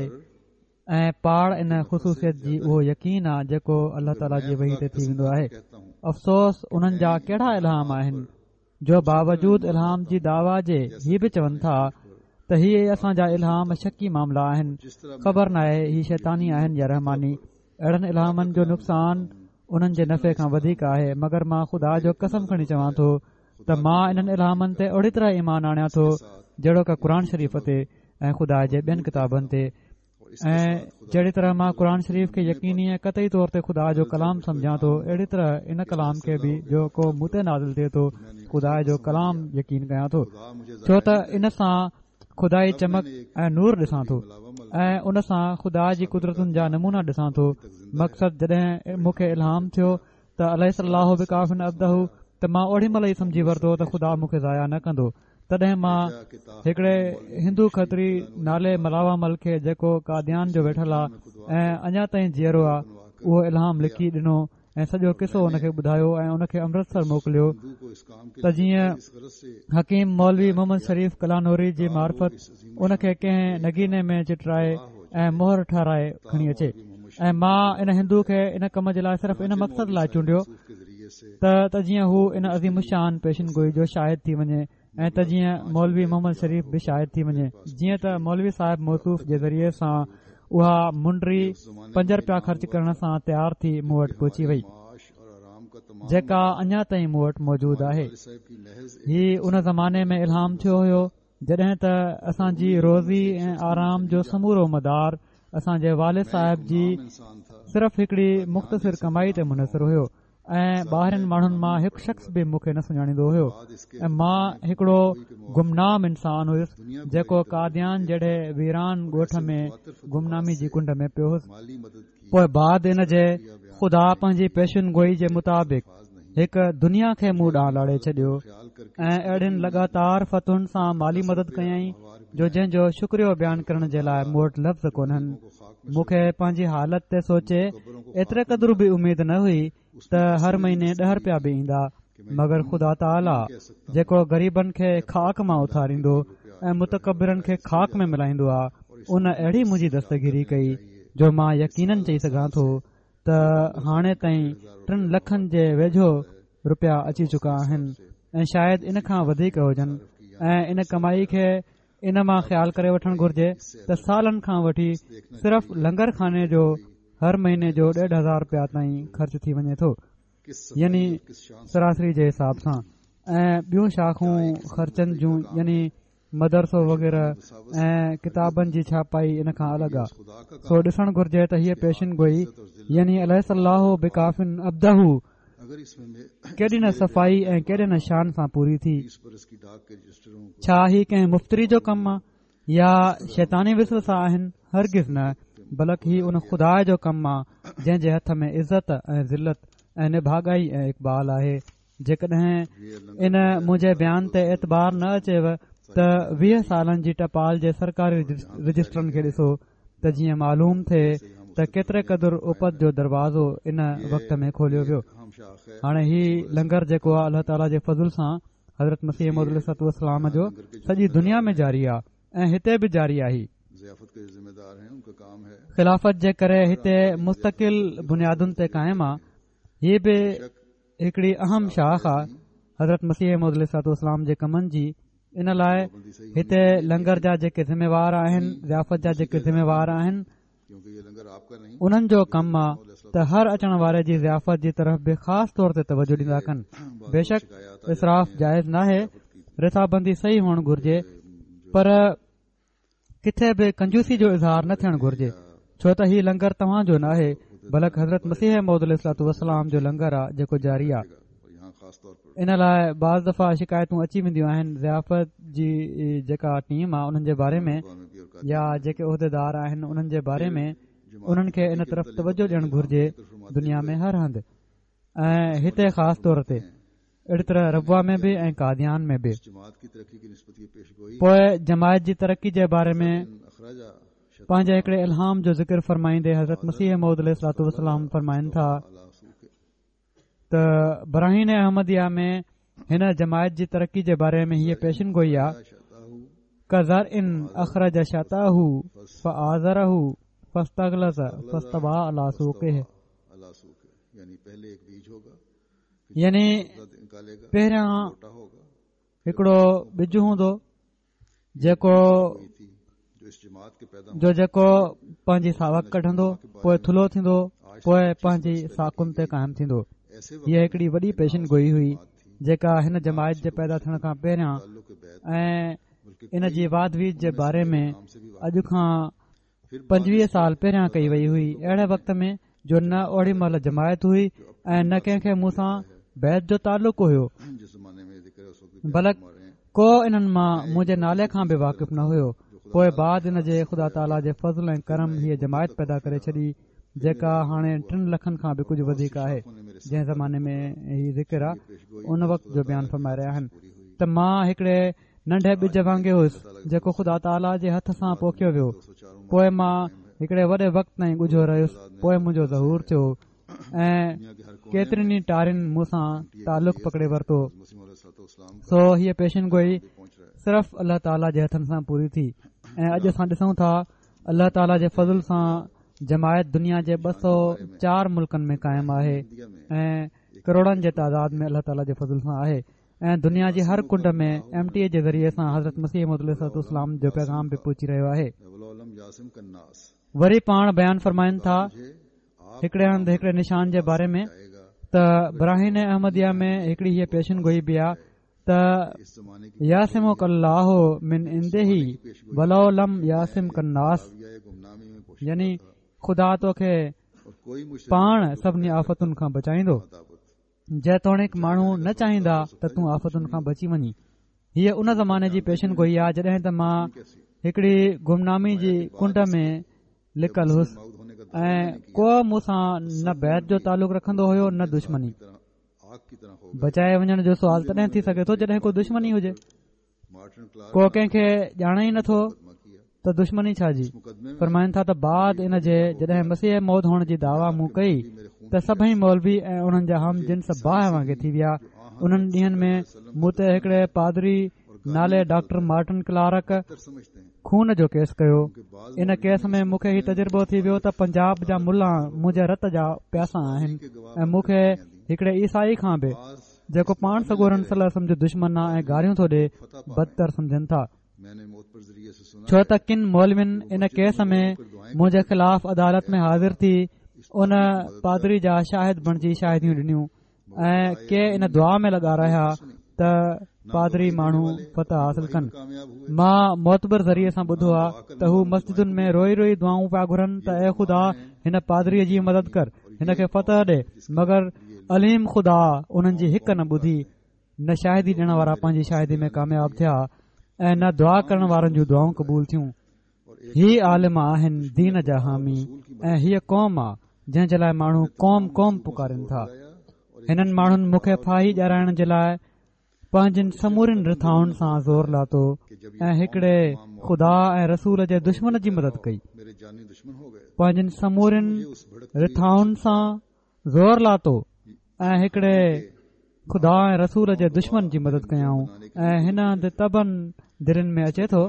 ऐं पाड़ इन ख़ुशूसियत जी उहो यकीन आहे जेको अल्लाह ताला जी वही ते थी वेंदो आहे। कहता हूँ अफ़सोस उन्हनि जा कहिड़ा इल्हाम आहिनि जो बावजूद इल्हाम जी दावा जे हीउ बि चवनि था त हीअ असांजा इल्हाम शकी मामला आहिनि। ख़बर नाहे ही शैतानी आहिनि या रहमानी। अहिड़नि इल्हामनि जो नुक़सान उन्हनि जे नफ़े खां वधीक आहे मगर मां ख़ुदा जो कसम खणी चवां थो त मां इन्हनि इल्हामनि ते ओड़ी तरह ईमान आणियां थो जहिड़ो का क़ुर शरीफ़ ते ऐं ख़ुदा जे ॿियनि किताबनि ते ऐं जहिड़ी तरह मां क़ुर शरीफ़ खे यकीनी ऐं कतई तौर ते ख़ुदा जो कलाम सम्झां थो अहिड़ी तरह इन कलाम खे बि जो को मूं ते नाज़िल थिए थो ख़ुदा जो कलाम यकीन कयां थो छो त इन सां खुदाई चमक ऐं नूर ॾिसां थो ऐं उन सां ख़ुदा जी कुदरतुनि जा नमूना ॾिसां थो। मक़सद जॾहिं मूंखे इल्हाम थियो त अलाए सलाहु बि काफ़िन अब्दहू त मां ओड़ी महिल ई सम्झी वरितो त ख़ुदा मूंखे ज़ाया न कंदो। तॾहिं मां हिकड़े हिंदू खतरी नाले मलावामल खे जेको कादियान जो वेठल आहे ऐं अञा ताईं जीअरो आहे उहो इल्हाम लिखी ॾिनो ऐं सॼो किसो हुनखे ॿुधायो ऐं उनखे अमृतसर मोकिलियो त जीअं हकीम मौलवी मोहम्मद शरीफ़ कलानूरी जी मार्फत उनखे कंहिं नगीने में चिटराए ऐं मोहर ठाराए खणी अचे ऐं मां इन हिंदू खे इन कम जे लाइ सिर्फ़ इन मक़सद लाइ चूंडियो त जीअं हू इन अज़ीम शान पेशन गोई जो शाहिद थी वञे ऐं त जीअं मौलवी मोहम्मद शरीफ़ बि शाहिद थी वञे। जीअं त मौलवी साहिब मौसूफ़ जे ज़रिए सां उहा मुंडी ₹5 ख़र्च करण सां तयार थी मूं वटि पहुची वई जेका अञा ताईं मूं वटि मौजूद आहे। ही उन ज़माने में इल्हाम थियो हुयो जॾहिं त असांजी रोज़ी ऐं आराम जो समूरो मदार असांजे वालिद साहिब जी सिर्फ़ हिकड़ी मुख़्तसिर कमाई ते मुनसिर हुयो ऐं ॿाहिरनि माण्हुनि मां हिकु शख़्स बि मूंखे न सुञाणींदो हुयो ऐं मां हिकड़ो गुमनाम इंसान हुयुसि जेको कादियान जहिड़े वीरान ॻोठ में गुमनामी जी कुंड में पियो हुयुसि। पोइ बाद इन जे ख़ुदा पंहिंजी पेशन गोई जे मुताबिक़ हिकु दुनिया खे मूं ॾांहुं लाड़े छॾियो ऐं अहिड़ियुनि लगातार फतुनि सां माली मदद कयई जो जंहिंजो शुक्रियो बयानु करण जे लाइ मूं वटि लफ़्ज़ कोन्हनि। मूंखे पंहिंजी हालत ते सोचे एतिरे क़दुरु बि उमीद न हुई त हर महीने ₹10 बि ईंदा मगर ख़ुदा ताला जेको ग़रीबनि खे खाक मां उथारींदो ऐं मुतकबिरनि खे खाक में मिलाईंदो आहे उन अहिड़ी मुंहिंजी दस्तगीरी कई जो मां यकीनन चई सघां थो त हाणे ताईं 3 लखनि जे वेझो रुपया अची चुका आहिनि ऐं शायदि इन खां वधीक हुजनि ऐं इन कमाई खे इन मां ख़्यालु करे वठणु घुर्जे त सालनि खां वठी सिर्फ़ लंगर खाने जो हर महीने जो ₹1,500 ताईं ख़र्च थी वञे थो यानी सरासरी जे हिसाब सां ऐं ॿियूं शाखूं ख़र्चनि जूं यानी मदरसो वग़ैरह ऐं किताबनि जी छापाई इन खां अलॻि आहे। सो ॾिसणु घुर्जे त हीअ पेशन गोई यानी अलाए सलाहु बिकाफ़िन अब्दहू केॾी न सफ़ाई ऐं केॾे न शान सां पूरी थी। छा ही कंहिं मुफ़्तरी जो कमु आहे या शैतानी विसवसा आहिनि? हरगिज़ न बल्कि ही उन ख़ुदा जो कमु आहे जंहिं जे हथ में इज़त ऐं ज़िलत ऐं निभागाई ऐं इक़बाल आहे। जेकॾहिं इन मुंहिंजे बयान ते एतबार न अचेव त 20 सालनि जी टपाल जे सरकारी रजिस्टरनि खे ॾिसो त जीअं मालूम थिए त केतिरे क़दुरु उपत जो दरवाज़ो इन वक़्त में खोलियो वियो। हाणे ही लंगर जेको आहे अल्लाह ताला जे फज़ुल सां हज़रत मसीह मौद अलैहिस्सलाम जो सॼी दुनिया में जारी आहे ऐं हिते बि जारी आहे। ज़ियाफ़त के ज़िम्मेदार हैं, उनका काम है ख़िलाफ़त जे करे हिते मुस्तक़िल बुनियादुनि ते क़ाइमु आहे। हीअ बि हिकिड़ी अहम शाख़ आहे हज़रत मसीह मौद अलैहिस्सलाम जे कमनि जी। इन लाइ हिते लंगर जा जेके ज़िम्मेवार आहिनि, ज़ियाफ़त जा जेके ज़िम्मेवार आहिनि, क्योंकि ये लंगर आपका नहीं, उन्हनि जो कमु आहे त हर अचण वारे जी ज़ियाफ़त जी तरफ़ बि ख़ासि तौर ते तवजो ॾींदा कनि। बेशक इसराफ़ जाइज़ नाहे, रिथाबंदी सही हुअणु घुर्जे, पर किथे बि कंजूसी जो इज़हार न थियणु घुर्जे, छो त हीउ लंगर तव्हां जो नाहे, बल्कि हज़रत मसीह मौद अलैहिस्सलाम जो लंगर आहे जेको जारी आहे। और यहाँ ख़ास तौर पर इन लाइ बाज़ दफ़ा शिकायतूं अची वेंदियूं आहिनि ज़ियाफ़त जी जेका टीम आहे उन्हनि जे बारे में, या जेके उहिदेदार आहिनि उन्हनि जे बारे में, उन्हनि खे इन तरफ़ तवजो ॾियणु घुर्जे दुनिया में हर हंधि, ऐं हिते ख़ासि तौर ते अहिड़ी तरह रबवा में बि ऐं कादियान में बि। जमात की तरक्की की निस्बत ये पेशगोई पोइ जमायत जी तरक़ी जे बारे में अखराजा पंहिंजे हिकिड़े इल्हाम जो ज़िक्र फरमाईंदे हज़रत मसीह मौद अलैहिस्सलाम फरमाइनि था त बराहीन अहमदिया में हिन जमायत जी तरक़ी जे बारे में हीअ पेशिन गोई आहे कज़र इन अखरज शताहू फआज़रहू फस्तगलज़ फस्तवा अला सूक़िह, यानी पहले एक बीज होगा, यानी निकालेगा, पहिरियां छोटा होगा, हिकिड़ो ॿिज हूंदो जेको थी जो इस जमात के पैदा जो जेको पंहिंजी सावक कढंदो, पोइ थुलो थींदो, पोइ पंहिंजी साकुनि ते क़ाइमु थींदो। ऐसे हीअ हिकिड़ी वॾी पेशिन गोई हुई जेका हिन जमायत जे पैदा थियण खां पहिरियां ताल्लुक़ के बैद ऐं इन जी वादवीद जे बारे में अॼु खां 25 साल पहिरियां कई वई हुई। अहिड़े वक़्त में जो न ओड़ी महिल जमायत हुई ऐं न कंहिंखे मूंसां बैत जो ताल्लुक़ हुयो, जिस ज़माने में ज़िक्र है उस वक्त बल्कि को इन्हनि मां मुंहिंजे नाले खां बि वाक़िफ़ न हुयो। पोइ बाद इन जे ख़ुदा ताला जे फज़ल ऐं करम हीअ जमायत पैदा करे छॾी जेका हाणे 3 लखनि खां बि कुझु वधीक आहे। जंहिं ज़माने में हीउ ज़िक्र आहे उन वक़्त जो बयानु फरमाए रहिया आहिनि त मां हिकिड़े नंढे ॿिज वांगुरु हुयुसि जेको ख़ुदा ताला जे हथ सां पोखियो वियो। पोइ मां हिकिड़े वॾे वक़्त ताईं ॻुझो रहियुसि, पोइ मुंहिंजो ज़हूर थियो ऐं केतिरनि ई टारिन मूंसां ताल्लुक़ पकड़े वरितो। सो हीअ पेशिन गोई सिर्फ़ अल्लाह ताला जे हथनि सां पूरी थी। ऐं अॼु असां ॾिसूं था अल्लाह ताला जे फज़ल सां जमायत दुनिया जे 204 मुल्कनि में क़ाइमु आहे ऐं करोड़नि जे तादाद में अल्लाह ताला जे फज़ल सां आहे ऐं दुनिया जी हर कुंड में MTA जे ज़रिए सां हज़रत मसीह मौद अलैहिस्सलाम जो पैगाम बि पहुची रहियो आहे। वरी पाण बयानु फरमाइनि था हिकिड़े हंधि हिकिड़े निशान जे बारे में त बराहीन अहमदिया में हिकिड़ी हीअ पेशिन गोई बि आहे त यासिमो कल्लाहो मिन इंदेही वलो लम यासिम कन्नास, यानी ख़ुदा तोखे पाण सभिनी आफ़तुनि खां बचाईंदो जेतोणीक माण्हू न चाहींदा त तूं आफ़तुनि खां बची वञी। हीअ उन ज़माने जी पेशिन गोई आहे जॾहिं त मां हिकिड़ी गुमनामी जी कुंड में लिकल हुयुसि ऐं को मूंसां न बैत जो ताल्लुक़ रखंदो हुयो न दुश्मनी। बचाए वञण जो सुवाल तॾहिं थी सघे थो जॾहिं को दुश्मनी हुजे। को कंहिंखे ॼाणे ई नथो त दुश्मनी छा जी। फरमाइनि था त बाद इन जे जॾहिं मसीह मौत हुअण जी दावा मूं कई त सभई मौलवी ऐं उन्हनि जा हम जिन्स बाहि वांगुरु थी विया। उन्हनि ॾींहनि में मूं ते हिकिड़े पादरी नाले डॉक्टर मार्टिन क्लार्क खून जो केस कयो। इन केस में मूंखे हीउ तजुर्बो थी वियो त पंजाब जा मुल्ला मुंहिंजे रत जा प्यासा आहिनि ऐं मूंखे हिकिड़े ईसाई खां बि जेको पाण सगोरन सल्लल्लाहु जो दुश्मन आहे ऐं गारियूं थो ॾे बदतर सम्झनि था, छो त किन मौलविन इन केस में मुंहिंजे ख़िलाफ़ अदालत में हाज़िर थी उन पादरी जा शाहिद बणिजी शाहिदियूं ॾिनियूं ऐं के इन दुआ में लॻा रहिया त पादरी माण्हू फतह हासिल कनि। मां मोतबर ज़रिए सां ॿुधो आहे त हू मस्जिदुनि में रोई रोई दुआऊं पिया घुरनि त ए ख़ुदा हिन पादरीअ जी मदद कर, हिन खे फतह ॾे, मगर अलीम ख़ुदा उन्हनि जी हिकु न ॿुधी। न शाहिदी ॾियण वारा पंहिंजी शाहिदी में कामयाब थिया ऐं न दुआ करण वारनि जूं दुआऊं क़बूल थियूं। ही आलिम आहिनि दीन जा हामी ऐं हीअ क़ौम आहे जंहिं जे लाइ माण्हू क़ौम क़ौम पुकारनि था। हिननि माण्हुनि मूंखे फाही ॼाणाइण जे लाइ पंहिंजनि समूरनि रिथाउनि सां ज़ोर लाथो ऐं हिकिड़े ख़ुदा ऐं रसूल जे दुश्मन जी मदद कई। पंहिंजनि समूरनि रिथाउनि सां ज़ोर लाथो ऐं हिकिड़े ख़ुदा ऐं रसूल जे दुश्मन जी मदद कयाऊं ऐं हिन हंधि तबनि दिलनि में अचे थो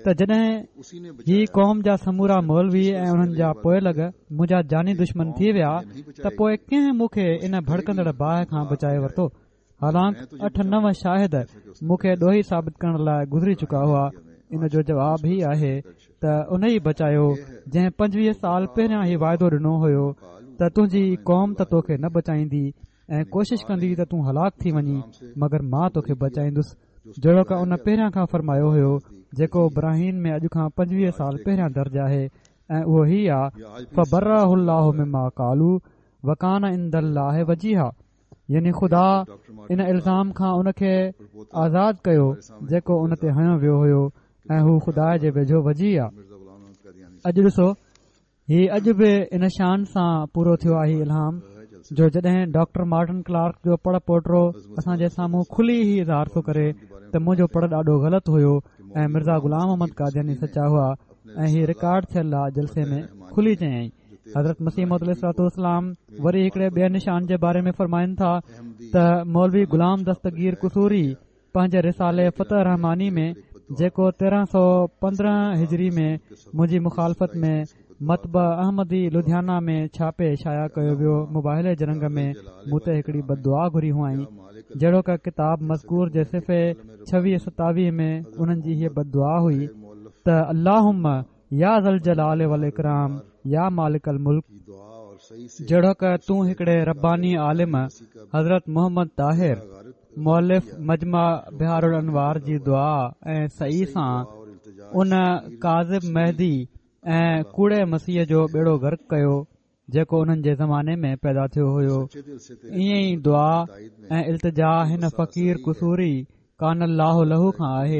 त जॾहिं ही क़ौम जा समूरा मौलवी ऐं उन्हनि जा पोइ लॻ मुंहिंजा जानी दुश्मन थी विया त पोइ कंहिं मूंखे इन भड़कंदड़ बाहि खां बचाए वरितो। हालांकि 8-9 शाहिद मूंखे ॾोही साबित करण लाइ गुज़री चुका हुआ। इन जो जवाब ही आहे त उन ई बचायो जंहिं 25 साल पहिरियां ही वाइदो ॾिनो हुयो त तुंहिंजी क़ौम त तोखे न बचाईंदी ऐं कोशिश कंदी त तूं हलाक थी वञी, मगर मां तोखे बचाईंदुसि, जहिड़ो का उन पहिरियां खां फरमायो हुयो, जेको इब्राहिम में अॼु खां 25 साल पहिरियां दर्ज आहे। ऐं उहो ही आहे फबर्रहुल्लाहु मिम्मा क़ालू वकान इंदल्लाहि वजीहा, यानी ख़ुदा इन इल्ज़ाम खां उन खे आज़ाद कयो जेको उन ते हयो वियो हुयो ऐं हू ख़ुदा जे वेझो वजी आहे। अॼु ॾिसो ही अॼु बि इन शान सां पूरो थियो आहे इल्हाम जो जॾहिं डॉक्टर मार्टिन क्लार्क जो पढ़ पोटो असांजे साम्हूं खुली ही इज़हार थो करे त मुंहिंजो पढ़ ॾाढो ग़लति हुयो ऐं मिर्ज़ा गुलाम अहमद कादियानी सचा हुआ ऐं ही रिकॉर्ड थियल आहे जलसे में खुली चयईं। हज़रत मसीह मौद अलैहिस्सलाम वरी हिकड़े ॿिए निशान जे बारे में फरमाइनि था त मौलवी गुलाम दस्तगीर कुसूरी पंहिंजे रिसाले फतह रहमानी में जेको 1315 हिजरी में मुंहिंजी मुखालफ़त में मतब अहमदी लुधियाना में छापे शाया कयो वियो मुबाहिले जे रंग में मूं ते हिकड़ी बददुआ घुरी हुआईं, जहिड़ो का किताब मज़कूर जे सिफ़े 26-27 में उन्हनि जी हीअ बददुआ हुई त अल्लाहुम्मा या ज़ल जलाल वल इकराम या मालिकल मुल्क, जहिड़ो का तूं हिकड़े रब्बानी आलिम हज़रत मोहम्मद ताहिर मौलिफ मजमा बिहारुल अनवार जी दुआ ऐं सही सां उन काज़िब महदी ऐं कूड़े मसीह जो बेड़ो गर्क कयो जेको उन्हनि जे ज़माने में पैदा थियो हुयो। ईअं ई दुआ ऐं इल्तिजा हिन फ़क़ीर कुसूरी कान अल्लाहु लहू खां आहे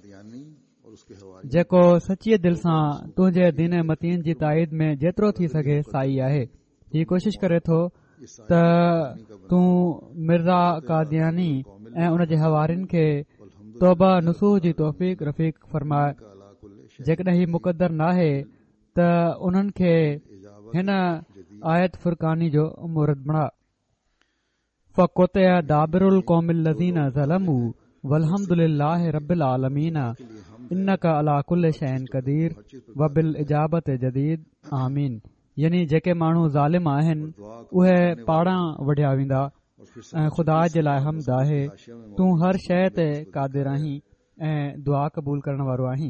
जेको सची दिलि सां तुंहिंजे दीन मतीन जी ताईद में जेतिरो थी सघे साई आहे। ही कोशिश करे थो त तूं मिर्ज़ा कादियानी ऐं उन जे हवारिन खे तौबा नसूह जी तौफ़ीक़ रफ़ीक़ फरमाए। जेकॾहिं ही मुक़दर नाहे त उन्हनि खे हिन आयत फुरकानी जो मुरद बणा फ़क़ुतिअ दाबिरुल क़ौमिल लज़ीना ज़लमू वल्हम्दुलिल्लाहि रब्बिल आलमीन इन्नका अला कुल्लि शैइन क़दीर व बिल इजाबत जदीद आमीन। यानी जेके माण्हू ज़ालिम आहिनि उहे पाड़ां वढिया वेंदा ऐं ख़ुदा जे लाइ हमद आहे, तूं हर शइ ते क़ादिर आहीं ऐं दुआ क़बूल करण वारो आहीं।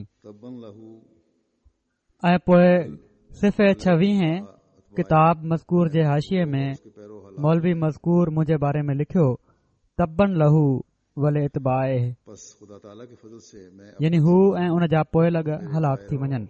ऐं पोइ सिफ़े 26 किताब मज़कूर जे हाशिये में मौलवी मज़कूर मुंहिंजे बारे में लिखियो तब्बन लहू वले इतबाए, यानी हू ऐं उन जा पोइ लॻ हलाक थी वञनि।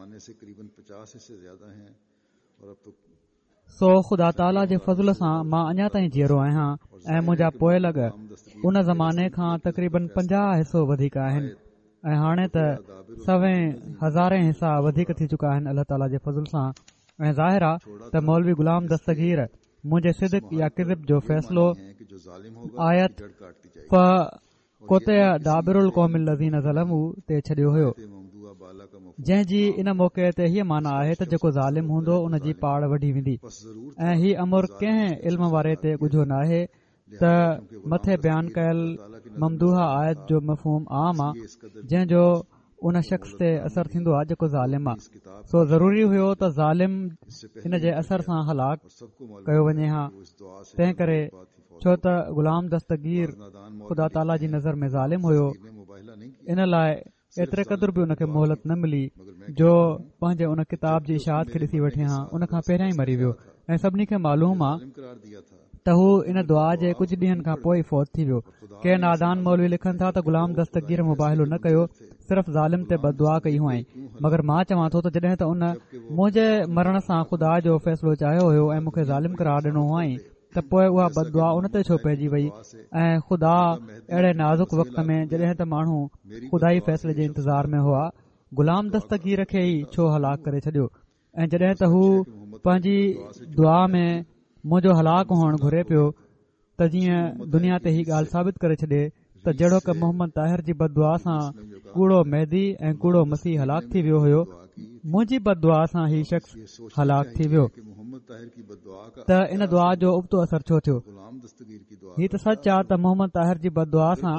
सो ख़ुदा ताला जे फज़ल सां मां अञा ताईं जीअरो आहियां ऐं मुंहिंजा पोइ लॻ उन ज़माने खां तक़रीबन 50 हिसो वधीक आहिनि ऐं हाणे त 100,000 हिसा वधीक थी चुका आहिनि अल्लाह ताला जे फज़ल सां। ऐं ज़ाहिर आहे त मौलवी गुलाम दस्तगीर मुंहिंजे सिदक या किज़िब जो फ़ैसिलो आयत फ़क़ुतिअ दाबिरुल क़ौमिल लज़ीना ज़लमू ते छॾियो हुयो, जंहिंजी इन मौक़े ते हीअ माना आहे त जेको ज़ालिम हूंदो उन जी पाड़ वढी वेंदी। ऐं ही अमुर कंहिं इल्म वारे ते ॻुझो नाहे त मथे बयानु कयल ममदूहा आयत जो मफ़हूम आम आहे जंहिंजो उन शख़्स ते असर थींदो आहे जेको ज़ालिम आहे। सो ज़रूरी हुयो त ज़ालिम हिन जे असर सां हलाक कयो वञे हा। तंहिं करे छो त गुलाम दस्तगीर ख़ुदा ताला जी नज़र में ज़ालिम हुयो, इन लाइ एतिरे क़दुरु बि उनखे मोहलत न मिली जो पंहिंजे उन किताब जी इशाअत खे ॾिसी वठे हा। उन खां पहिरियां ई मरी वियो ऐं सभिनी खे मालूम आहे त हू इन दुआ जे कुझु ॾींहनि खां पोइ फौत थी वियो। के नादान मौलवी लिखनि था त गुलाम दस्तगीर मुबाहिलो न कयो, सिर्फ़ ज़ालिम ते बददुआ कई हुआईं। मगर मां चवां थो त जॾहिं त उन मुंहिंजे मरण सां ख़ुदा जो फ़ैसिलो चाहियो हुयो ऐं मूंखे ज़ालिम करार ॾिनो हुआईं त पोइ उहा बददुआ उन ते छो पइजी वई ऐं ख़ुदा अहिड़े नाज़ुक वक़्त में जॾहिं त माण्हू ख़ुदाई फ़ैसिले जे इंतज़ार में हुआ गुलाम दस्तगीर खे ई छो हलाक करे छॾियो। ऐं जॾहिं त हू पंहिंजी दुआ में मुंहिंजो हलाक हुअणु घुरे पियो त जीअं दुनिया ते ही ॻाल्हि साबित करे छॾे त जहिड़ो क मोहम्मद ताहिर जी बददुआ सां कूड़ो मेहदी ऐं कूड़ो मसीह हलाक थी वियो हुयो, मुंहिंजी बददुआ सां ही शख़्स हलाक थी वियो। त इन दुआ जो उबतो असर छो थियो? ही त सच आहे त मोहम्मद ताहिर जी बददुआ सां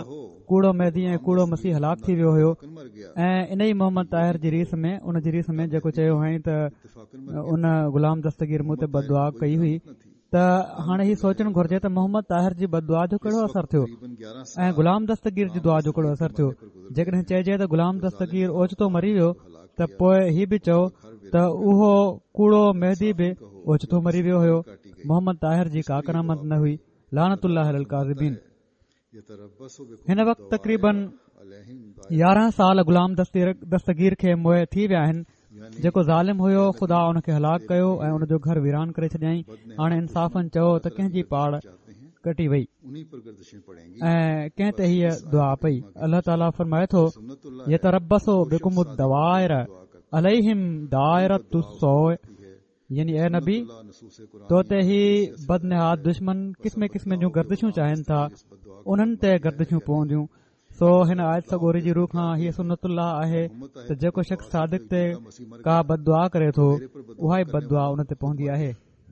कूड़ो मेहदी ऐं कूड़ो मसीह हलाक थी वियो हुयो मर गया ऐं इन ई मोहम्मद ताहिर जी रीस में उन जी रीस में जेको चयो हुअईं त उन गुलाम दस्तगीर मूं ते बददुआ कई हुई त हाणे ही सोचणु घुर्जे त मोहम्मद ताहिर जी बददुआ जो कहिड़ो असर थियो ऐं गुलाम दस्तगीर जी दुआ जो कहिड़ो असर थियो। जेकॾहिं चइजे त गुलाम दस्तगीर ओचितो मरी वियो त पोइ ही बि चओ त उहो कूड़ो मेहदी बि ओचितो मरी वियो हुयो। मोहम्मद ताहिर जी का करामत न हुई। लानतुल्लाह अलल काज़िबीन। हिन वक़्तु तक़रीबन 11 साल गुलाम दस्तगीर खे मुए थी विया आहिनि। जेको ज़ालिम हुयो ख़ुदा उन खे हलाक कयो ऐं उन जो घर वीरान करे छॾियईं। हाणे इंसाफ़नि चयो त कंहिंजी पाड़ कटी वई ऐं कंहिं ते हीअ दुआ पई। अल्लाह ताला फरमाए थो यतरब्बसु बिकुम दवाइर अलैहिम दायरतुस्सौ, यानी ए नबी तो ते ही बदनिहात दुश्मन क़िस्म क़िस्म जूं गर्दिशूं चाहिनि था, उन्हनि ते गर्दिशूं पवंदियूं। सो हिन आयत सगोरी जी रूह खां हीअ सुन्नतुल्लाह आहे त जेको शख़्स सादिक ते का बददुआ करे थो उहा ई बददुआ उन ते पवंदी आहे।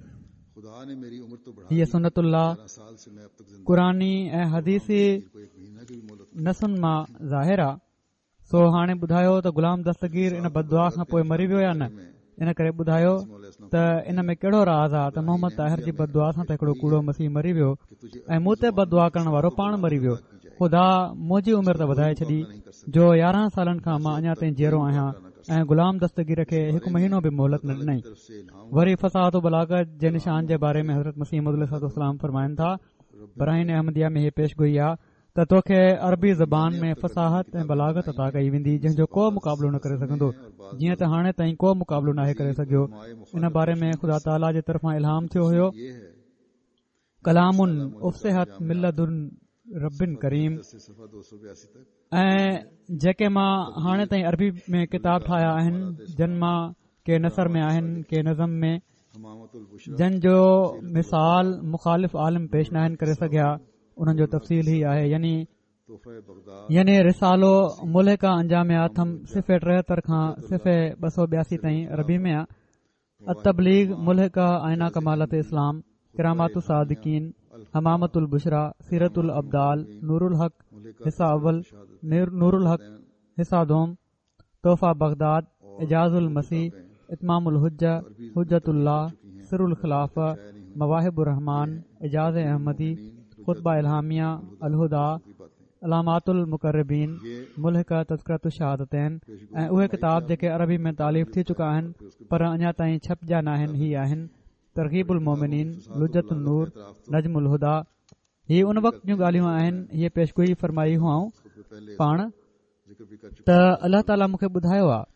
हीअ सुन्नतुल्लाह क़ुरानी ऐं हदीसी नसुनि मां ज़ाहिर आहे। सो हाणे ॿुधायो त गुलाम दस्तगीर इन बददुआ खां पोइ मरी वियो या न। इन करे ॿुधायो त इन में कहिड़ो राज़ आहे त मोहम्मद ताहिर जी बददुआ सां त हिकिड़ो कूड़ो मसीह मरी वियो ऐं मूं ते बददुआ करण वारो पाण मरी वियो। ख़ुदा मुंहिंजी उमिरि त वधाए छॾी जो 11 सालनि खां मां अञा ताईं जीअरो आहियां ऐं गुलाम दस्तगीर खे 1 महीनो बि मोहलत न ॾिनई। वरी फसाहत बलागत जे निशान जे बारे में हज़रत मसीह मौद अलैहिस्सलाम फरमाइनि था, बराहीन अहमदिया में हीअ पेशगोई आहे त तोखे अरबी ज़बान में फसाहत ऐं बलागत अता कई वेंदी जंहिंजो को मुक़ाबिलो न करे सघंदो, जीअं त हाणे ताईं को मुक़ाबिलो नाहे करे सघियो। इन बारे में ख़ुदा ताला जे तरफ़ां इल्हाम थियो हुयो, कलामुन उफ़सिहत मिल्लदुन रब्बिन करीम। ऐं जेके मां हाणे ताईं अरबी में किताब ठाहिया आहिनि, जिन मां के नसर में आहिनि, के नज़म में, जन जो मिसाल मुख़ालिफ़ आलिम पेश न आहिनि करे सघिया, उन्हनि जो तफ़सील ही आहे। यानी रिसालो मुल्का अंजाम आथम सिफ़े 73 खां सिफ़े 282 ताईं अरबी में आहे। अतबलीग मुल्का आइना कमालत इस्लाम, किरामातु सादिकीन, हमामतुल बुशरा, सीरतुल अब्दाल, नूरुल हक हिस्सा अव्वल, नूरुल हक हिस्सा दोम, तोहफा बगदाद, इजाजुल मसीह, इतमामुल हुज्जा, हुज्जतुल्लाह, सिरुल खिलाफा, मवाहिबुर रहमान, इजाज़ अहमदी, खुतबा इल्हामिया, अलहुदा, अलामातुल मुकर्रबीन, मुल्का तज़किरतु शहादतैन ऐं उहे किताब जेके अरबी में तालीफ़ थी चुका आहिनि पर अञा ताईं छपजा न आहिनि। ही आहिनि तरग़ीबुल मोमिनीन, लुज्जतुन नूर, नजमुल हुदा। ही उन वक़्त जूं ॻाल्हियूं आहिनि। हीअ पेशगोई फरमाई हुआऊं पाण त अल्लाह ताला मूंखे ॿुधायो आहे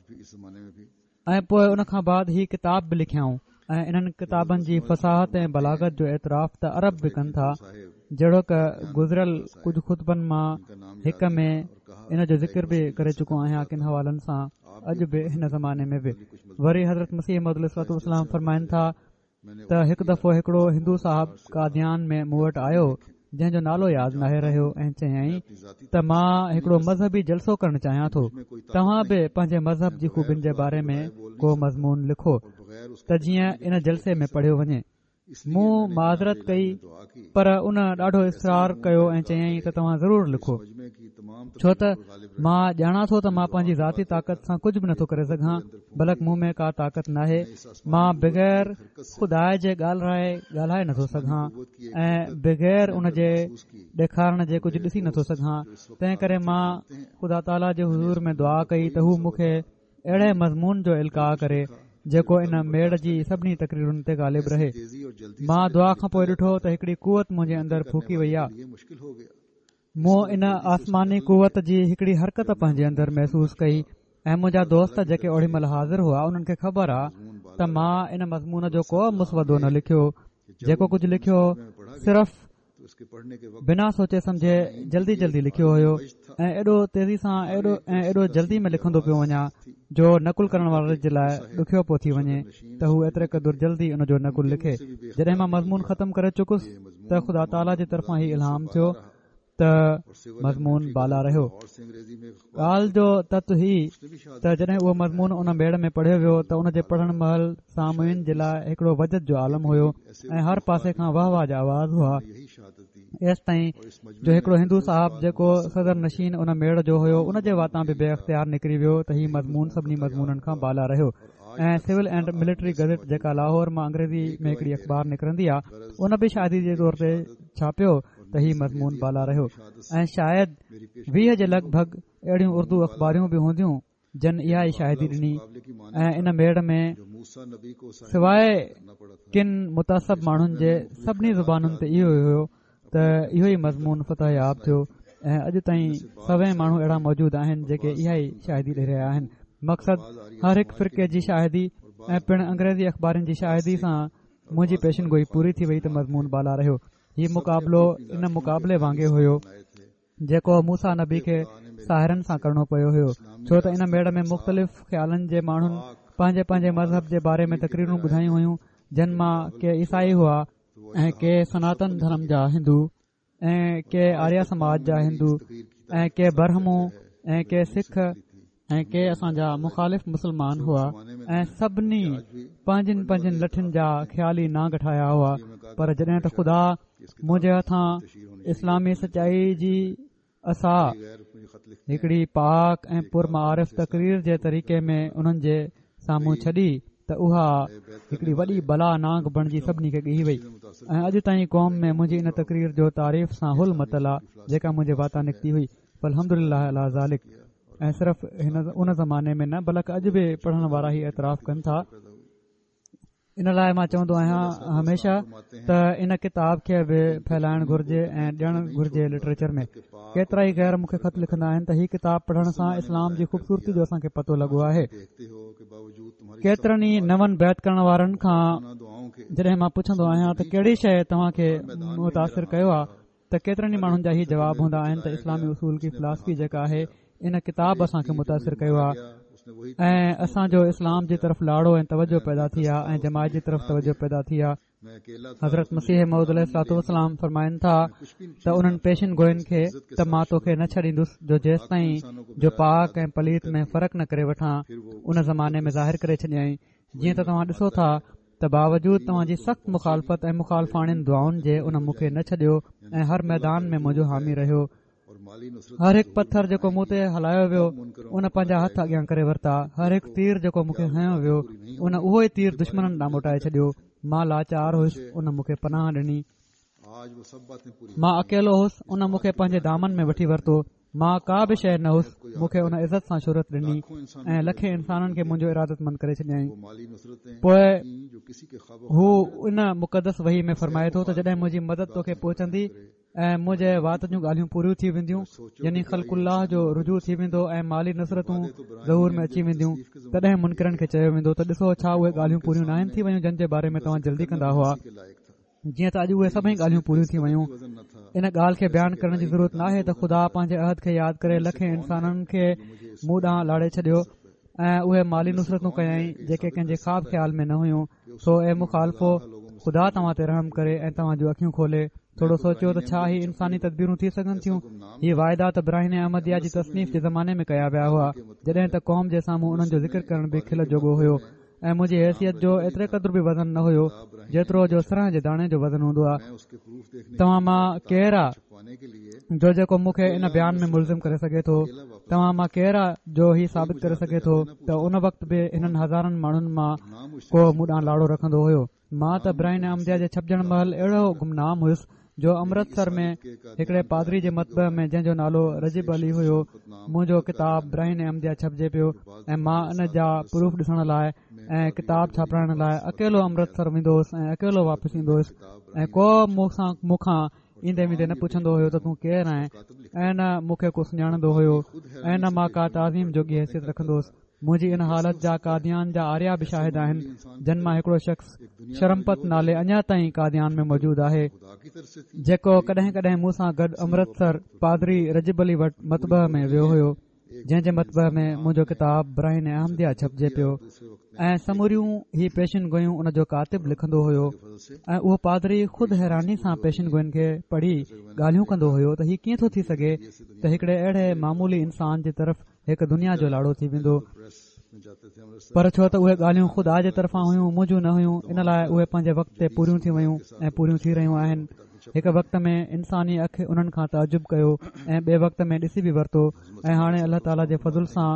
ऐं पोइ उन खां बाद ही किताब बि लिखियाऊं ऐं इन्हनि किताबनि जी फसाहत ऐं बलागत जो एतिराफ़ त अरब बि कनि था। जहिड़ो क गुज़िरियल कुझु ख़ुतबनि मां हिक में इन जो ज़िक्र बि करे चुको आहियां किन हवालनि सां, अॼु बि हिन ज़माने में बि। वरी हज़रत मसीह मौद अलैहिस्सलाम फरमाइनि था त हिकु दफ़ो हिकिड़ो हिंदू साहिब कादियान में मूं वटि आयो जंहिंजो नालो यादि नाहे रहियो ऐं चयईं त मां हिकिड़ो मज़हबी जलसो करणु चाहियां थो, तव्हां बि पंहिंजे मज़हब जी ख़ूबियुनि जे बारे में को मज़मून लिखो त जीअं इन जलसे में पढ़ियो वञे। मूं माज़रत कई पर उन ॾाढो इसरार कयो ऐं चयईं त तव्हां ज़रूरु लिखो, छो त मां ॼाणा थो त मां पंहिंजी ज़ाती ताक़त सां कुझु बि नथो करे सघां, बल्कि मूं में का ताक़त नाहे। मां बग़ैर ख़ुदा जे ॻाल्हाए नथो सघां ऐं बग़ैर उन जे ॾेखारण जे कुझु ॾिसी नथो सघां। तंहिं करे मां ख़ुदा ताला जे हुज़ूर में दुआ कई त हू मूंखे अहिड़े मज़मून जो इल्का करे जेको इन मेड़ जी सभिनी तकरीरुनि ते ग़ालिब रहे। मां दुआ खां पोइ ॾिठो त हिकिड़ी कुवत मुंहिंजे अंदरि फूकी वई आहे। मूं इन आसमानी कुवत जी हिकिड़ी हरकत पंहिंजे अंदरि महसूस कई ऐं मुंहिंजा दोस्त जेके ओड़ी महिल हाज़िर हुआ उन्हनि खे ख़बर आहे त मां इन मज़मून जो को मुसवदो न लिखियो। जेको कुझु लिखियो सिर्फ़ बिना सोचे सम्झे जल्दी जल्दी लिखियो हुयो ऐं एॾो तेज़ी सां एॾो जल्दी में लिखंदो पियो वञा जो नकुल करण वारे जे लाइ ॾुखियो पियो थी वञे त हू एतिरे क़दुरु जल्दी उन जो नकुल लिखे। जॾहिं मां मज़मून ख़तमु करे चुकुसि त ख़ुदा ताला जे तरफ़ां ई इल्हाम थियो त मज़मून बाला रहियो। और से अंग्रेजी में ॻाल्हि जो तत ही त जॾहिं उहो मज़मून उन मेड़ में पढ़ियो वियो त उन जे पढ़ण महिल सामून जे लाइ हिकिड़ो वजद जो आलम हुयो ऐं हर पासे खां वाह वाह जा आवाज़ हुआ। यही शहादत दी एसि ताईं जो हिकिड़ो हिंदू साहब जेको सदर नशीन उन मेड़ जो हुयो उन जे वातां बि बे अख़्तियार निकिरी वियो त हीउ मज़मून सभिनी मज़मूननि खां बाला रहियो। ऐं सिविल एंड मिलिट्री गज़ट जेका लाहौर मां अंग्रेज़ी में हिकिड़ी अख़बार निकिरंदी आहे उन बि शादी जे तौर ते छापियो त हीउ मज़मून बाला रहियो। ऐं शायदि 20 जे लॻभॻि अहिड़ियूं उर्दू अख़बारियूं बि हूंदियूं जिन इहा ई शाहिदी ॾिनी ऐं इन मेड़ में मूसा नबी को सवाइ किन मुतासिब माण्हुनि जे सभिनी ज़ुबानुनि ते इहो हुयो त इहो ई मज़मून फतह याब थियो ऐं अॼु ताईं सभई माण्हू अहिड़ा मौजूद आहिनि जेके इहा ई शाहिदी ॾेई रहिया आहिनि। मक़सद हर हिकु फ़िरके जी शाहिदी ऐं पिणु अंग्रेज़ी अख़बारनि जी शाहिदी सां मुंहिंजी पेशन गोई पूरी थी वई त मज़मून बाला रहियो। हीउ मुक़ाबिलो इन मुक़ाबले वांगुरु हुयो जेको मूसा नबी खे साहिरनि सां करणो पियो हुयो छो त इन मेड़ में मुख़्तलिफ़ ख़्यालनि जे माण्हुनि पंहिंजे पंहिंजे मज़हब जे बारे में तक़रीरूं ॿुधायूं हुयूं जिन मां के ईसाई हुआ ऐं के सनातन धर्म जा हिंदू ऐं के आर्या समाज जा हिंदू ऐं के बरहमू ऐं के सिख ऐं के असांजा मुख़ालिफ़ मुस्लमान हुआ ऐं सभिनी पंहिंजनि पंहिंजनि लठियुनि जा ख़्याली नांग ठाहिया हुआ। पर जॾहिं त ख़ुदा मुंहिंजे हथां इस्लामी सचाई जी असां हिकिड़ी पाक ऐं पुरमारिफ़ तक़रीर जे तरीक़े में उन्हनि जे साम्हूं छॾी त उहा हिकिड़ी वॾी बला नांग बणिजी सभिनी खे ॻही वई ऐं अॼु ताईं क़ौम में मुंहिंजी इन तक़रीर जो तारीफ़ सां हुल मतल आहे जेका मुंहिंजे वाता निकिती हुई। अल्हम्दुलिल्लाह अला ज़ालिक। ऐं सिर्फ़ हिन उन ज़माने में न बल्कि अॼु बि पढ़ण वारा ई एतिराफ़ कनि था। इन लाइ मां चवंदो आहियां हमेशा त इन किताब खे बि फैलाइण घुर्जे ऐं ॾियणु घुर्जे लिटरेचर में। केतिरा ई गैर मूंखे ख़त लिखंदा आहिनि त हीउ किताब पढ़ण सां इस्लाम जी ख़ूबसूरती जो असांखे पतो लॻो आहे। केतिरनि ई नवनि बैत करण वारनि खां जॾहिं मां पुछंदो आहियां त कहिड़ी शइ तव्हां खे मुतासिर कयो आहे त केतिरनि ई माण्हुनि जा हीउ जवाब हूंदा आहिनि त इस्लामी उसूल की फिलासफ़ी जेका आहे इन किताब असांखे मुतासिर कयो आहे ऐं असांजो इस्लाम जी तरफ़ लाड़ो ऐं तवजो पैदा थी आहे ऐं जमायत जी तरफ़ तवजो पैदा थी आहे। हज़रत मसीह मऊद अलैहिस्सलाम फरमाइनि था त उन्हनि पेशिन गोइनि खे त मां तोखे न छॾींदुसि जो जेसि ताईं जो पाक ऐं पलीत में फ़र्क़ु न करे वठां उन ज़माने में ज़ाहिर करे छॾियईं। जीअं त तव्हां ॾिसो था त बावजूद तव्हांजी सख़्त मुखालफ़त ऐं मुखालफ़ाणियुनि दुआउनि जे उन मूंखे न छॾियो ऐं हर मैदान में मुंहिंजो हामी रहियो। हर हिकु पत्थर जेको मूं ते हलायो वियो उन पंहिंजा हथ अॻियां करे वरिता। हर हिकु तीर जेको मूंखे हयो वियो उन उहो ई तीर दुश्मननि ॾांहुं मोटाए छॾियो। मां लाचार हुयुसि उन मूंखे पनाह ॾिनी। मां अकेलो हुयुसि उन मूंखे पंहिंजे दामन में वठी वरितो। मां का बि शइ न हुयुसि मूंखे उन इज़त सां शोहरत ॾिनी ऐं लखे इंसाननि खे मुंहिंजो इरादतमंद करे छॾियईं। पोइ हू इन मुक़दस वही में फरमाए थो त जॾहिं मुंहिंजी मदद तोखे पहुचंदी ऐं मुंहिंजे वात जूं ॻाल्हियूं पूरियूं थी वेंदियूं यानी ख़ल्क़ुल्लाह जो रुजू थी वेंदो ऐं माली नसरतूं ज़हूर में अची वेंदियूं तॾहिं मुनकिरनि खे चयो वेंदो त ॾिसो छा उहे ॻाल्हियूं पूरियूं न आहिनि थी वयूं जंहिं जे बारे में तव्हां जल्दी कंदा हुआ। जीअं त अॼु उहे सभई ॻाल्हियूं पूरियूं थी वयूं। इन ॻाल्हि खे बयानु करण जी ज़रूरत नाहे त ख़ुदा पंहिंजे अहद खे यादि करे लखे इंसाननि खे मूं ॾांहुं लाड़े छॾियो ऐं उहे माली नुसरतूं कयईं जेके कंहिंजे ख़्वाब ख़्याल में न हुयूं। सो ऐं मुखालफ़ो ख़ुदा तव्हां ते रहम करे ऐं तव्हां जूं अखियूं खोले थोरो सोचियो त छा ही इंसानी तदबीरूं थी सघनि थियूं। हीअ वाइदा त इब्राहिम अहमदिया जी तसनीफ़ जे ज़माने में कया विया हुआ जॾहिं त क़ौम जे साम्हूं उन्हनि जो ज़िक्र करण बि खिल जोॻो हुयो ऐं मुंहिंजी हैसियत जो एतिरे क़दुरु बि वज़न न हुयो जेतिरो जो सरह जे दाणे जो वज़न हूंदो आहे। तव्हां मां केरु आहे जो जेको मूंखे इन बयान में मुलज़िम करे सघे थो? तव्हां मां केरु आहे जो हीउ साबित करे सघे थो त उन वक़्तु बि हिननि हज़ारनि माण्हुनि मां को मूं ॾांहुं लाड़ो रखंदो हुयो? मां त इब्राहिम अहमदिया जे छपजण महिल अहिड़ो गुमनाम हुयुसि जो अमृतसर में हिकिड़े पादरी जे मतबे में जंहिंजो नालो रजीब अली हुयो मुंहिंजो किताब इब्राहिम अहमदिया छपजे पियो ऐं मां इन जा प्रूफ ॾिसण लाइ ऐं किताब छापाइण लाइ अकेलो अमृतसर वेंदो हुयुसि ऐं अकेलो वापसि ईंदो हुयुसि ऐं को मूंखां ईंदे वेंदे न पुछंदो हुयो त तूं केरु आहीं ऐं न मूंखे को सुञाणंदो हुयो ऐं न मां का ताज़ीम जोगी हैसियत रखंदो हुयुसि। मुंहिंजी इन हालत जा कादियान जा आर्या बि शाहिद आहिनि जिन मां हिकिड़ो शख़्स शरमपत नाले अञा ताईं कादियान में मौजूदु आहे जेको कॾहिं कॾहिं मूं सां गॾु अमृतसर पादरी रजीब अली वटि मतबह में वियो हुयो जंहिं जे मतबे में मुंहिंजो किताब ब्राहिन अहमदिया छपजे पियो ऐं समूरियूं ही पेशिन गोयूं उन जो कातिब लिखंदो हुयो ऐं उहो पादरी ख़ुदि हैरानी सां पेशिन गोयुनि खे पढ़ी ॻाल्हियूं कंदो हुयो त हीउ कीअं थो थी सघे त हिकड़े अहिड़े मामूली इंसान जी तरफ़ हिकु दुनिया जो लाड़ो थी वेंदो पर छो त उहे ॻाल्हियूं ख़ुदा जे तरफ़ां हुयूं मुंहिंजूं न हुयूं इन लाइ उहे पंहिंजे वक़्त ते पूरियूं थी वयूं ऐं पूरियूं थी रहियूं आहिनि हिकु वक़्त में इंसानी अखि उन्हनि खां ताजुब कयो ऐं ॿिए वक़्त में ॾिसी बि वरितो ऐं हाणे अल्लाह ताला जे फज़ुल सां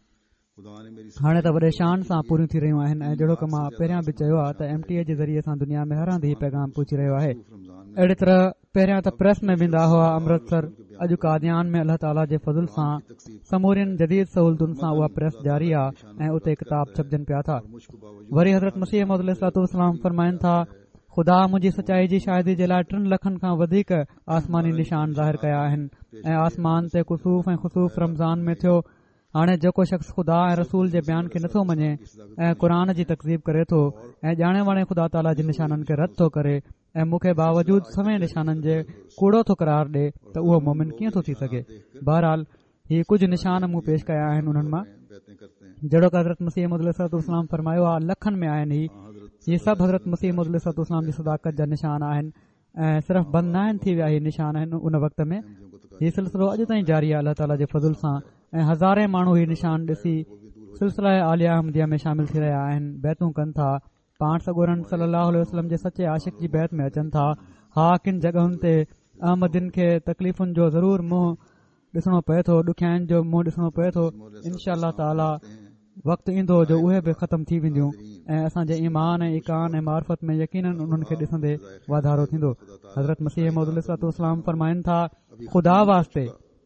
हाणे त वॾे शान सां पूरियूं थी रहियूं आहिनि ऐं जहिड़ो की मां पहिरियां बि चयो आहे त MTA जे ज़रिए सां दुनिया में हर हंधि हीउ पैगाम पहुची रहियो आहे अहिड़ी तरह पहिरियां त प्रेस में वेंदा हुआ अमृतसर अॼु कादियान में अल्लाह ताला जे फज़ुल सां समूरियुनि जदीद सहूलतुनि सां उहा प्रेस जारी आहे ऐं उते किताब छपजनि पिया था वरी हज़रत मसीह मौद अलैहिस्सलाम फरमाइनि था ख़ुदा मुंहिंजी सचाई जी शाहिदी जे लाइ 3 लखनि खां वधीक आसमानी निशान ज़ाहिर कया आहिनि ऐं आसमान ते कुसूफ़ ऐं ख़ुसूफ़ रमज़ान में थियो हाणे जेको शख़्स ख़ुदा ऐं रसूल जे बयान खे नथो मञे ऐं क़ुर जी तकज़ीब करे थो ऐं ॼाणे वाणे ख़ुदा ताला जे निशाननि खे रद्द थो करे ऐं मूंखे बावजूद सवे निशाननि जे कूड़ो थो करार ॾे त उहो मोमिन कीअं थो थी सघे बहरहाल ही कुझु निशान मूं पेश कया आहिनि उन्हनि मां जहिड़ो की हज़रत मसीह मौद अलैहिस्सलाम फरमायो आहे लखनि में आहिनि ही सभु हज़रत मसीह मौद अलैहिस्सलाम जी सदाकत जा निशान आहिनि ऐं सिर्फ़ बंदि न आहिनि थी विया ही निशान आहिनि उन वक़्त में हीउ सिलसिलो अॼु ताईं जारी आहे अल्लाह ताला जे फज़ुल सां ऐं हज़ारे माण्हू ही निशान ॾिसी सिलसिला आलिया अहमदिया में शामिल थी रहिया आहिनि बैतूं कनि था पाण सॻोरन सल्लल्लाहु अलैहि वसल्लम जे सचे आशिक़ जी बैत में अचनि था हा किन जॻहुनि ते अहमदिन खे तकलीफ़ुनि जो ज़रूर मुंहुं ॾिसणो पए थो ॾुखियाईनि जो मुंहुं ॾिसणो पए थो इनशा अल्लाह ताला वक़्तु ईंदो जो उहे बि ख़तमु थी वेंदियूं ऐं असांजे ईमान ऐं इकान ऐं मार्फत में यकीनन उन्हनि खे ॾिसंदे वाधारो थींदो हज़रत मसीह मौद अलैहिस्सलाम फरमाइनि था ख़ुदा वास्ते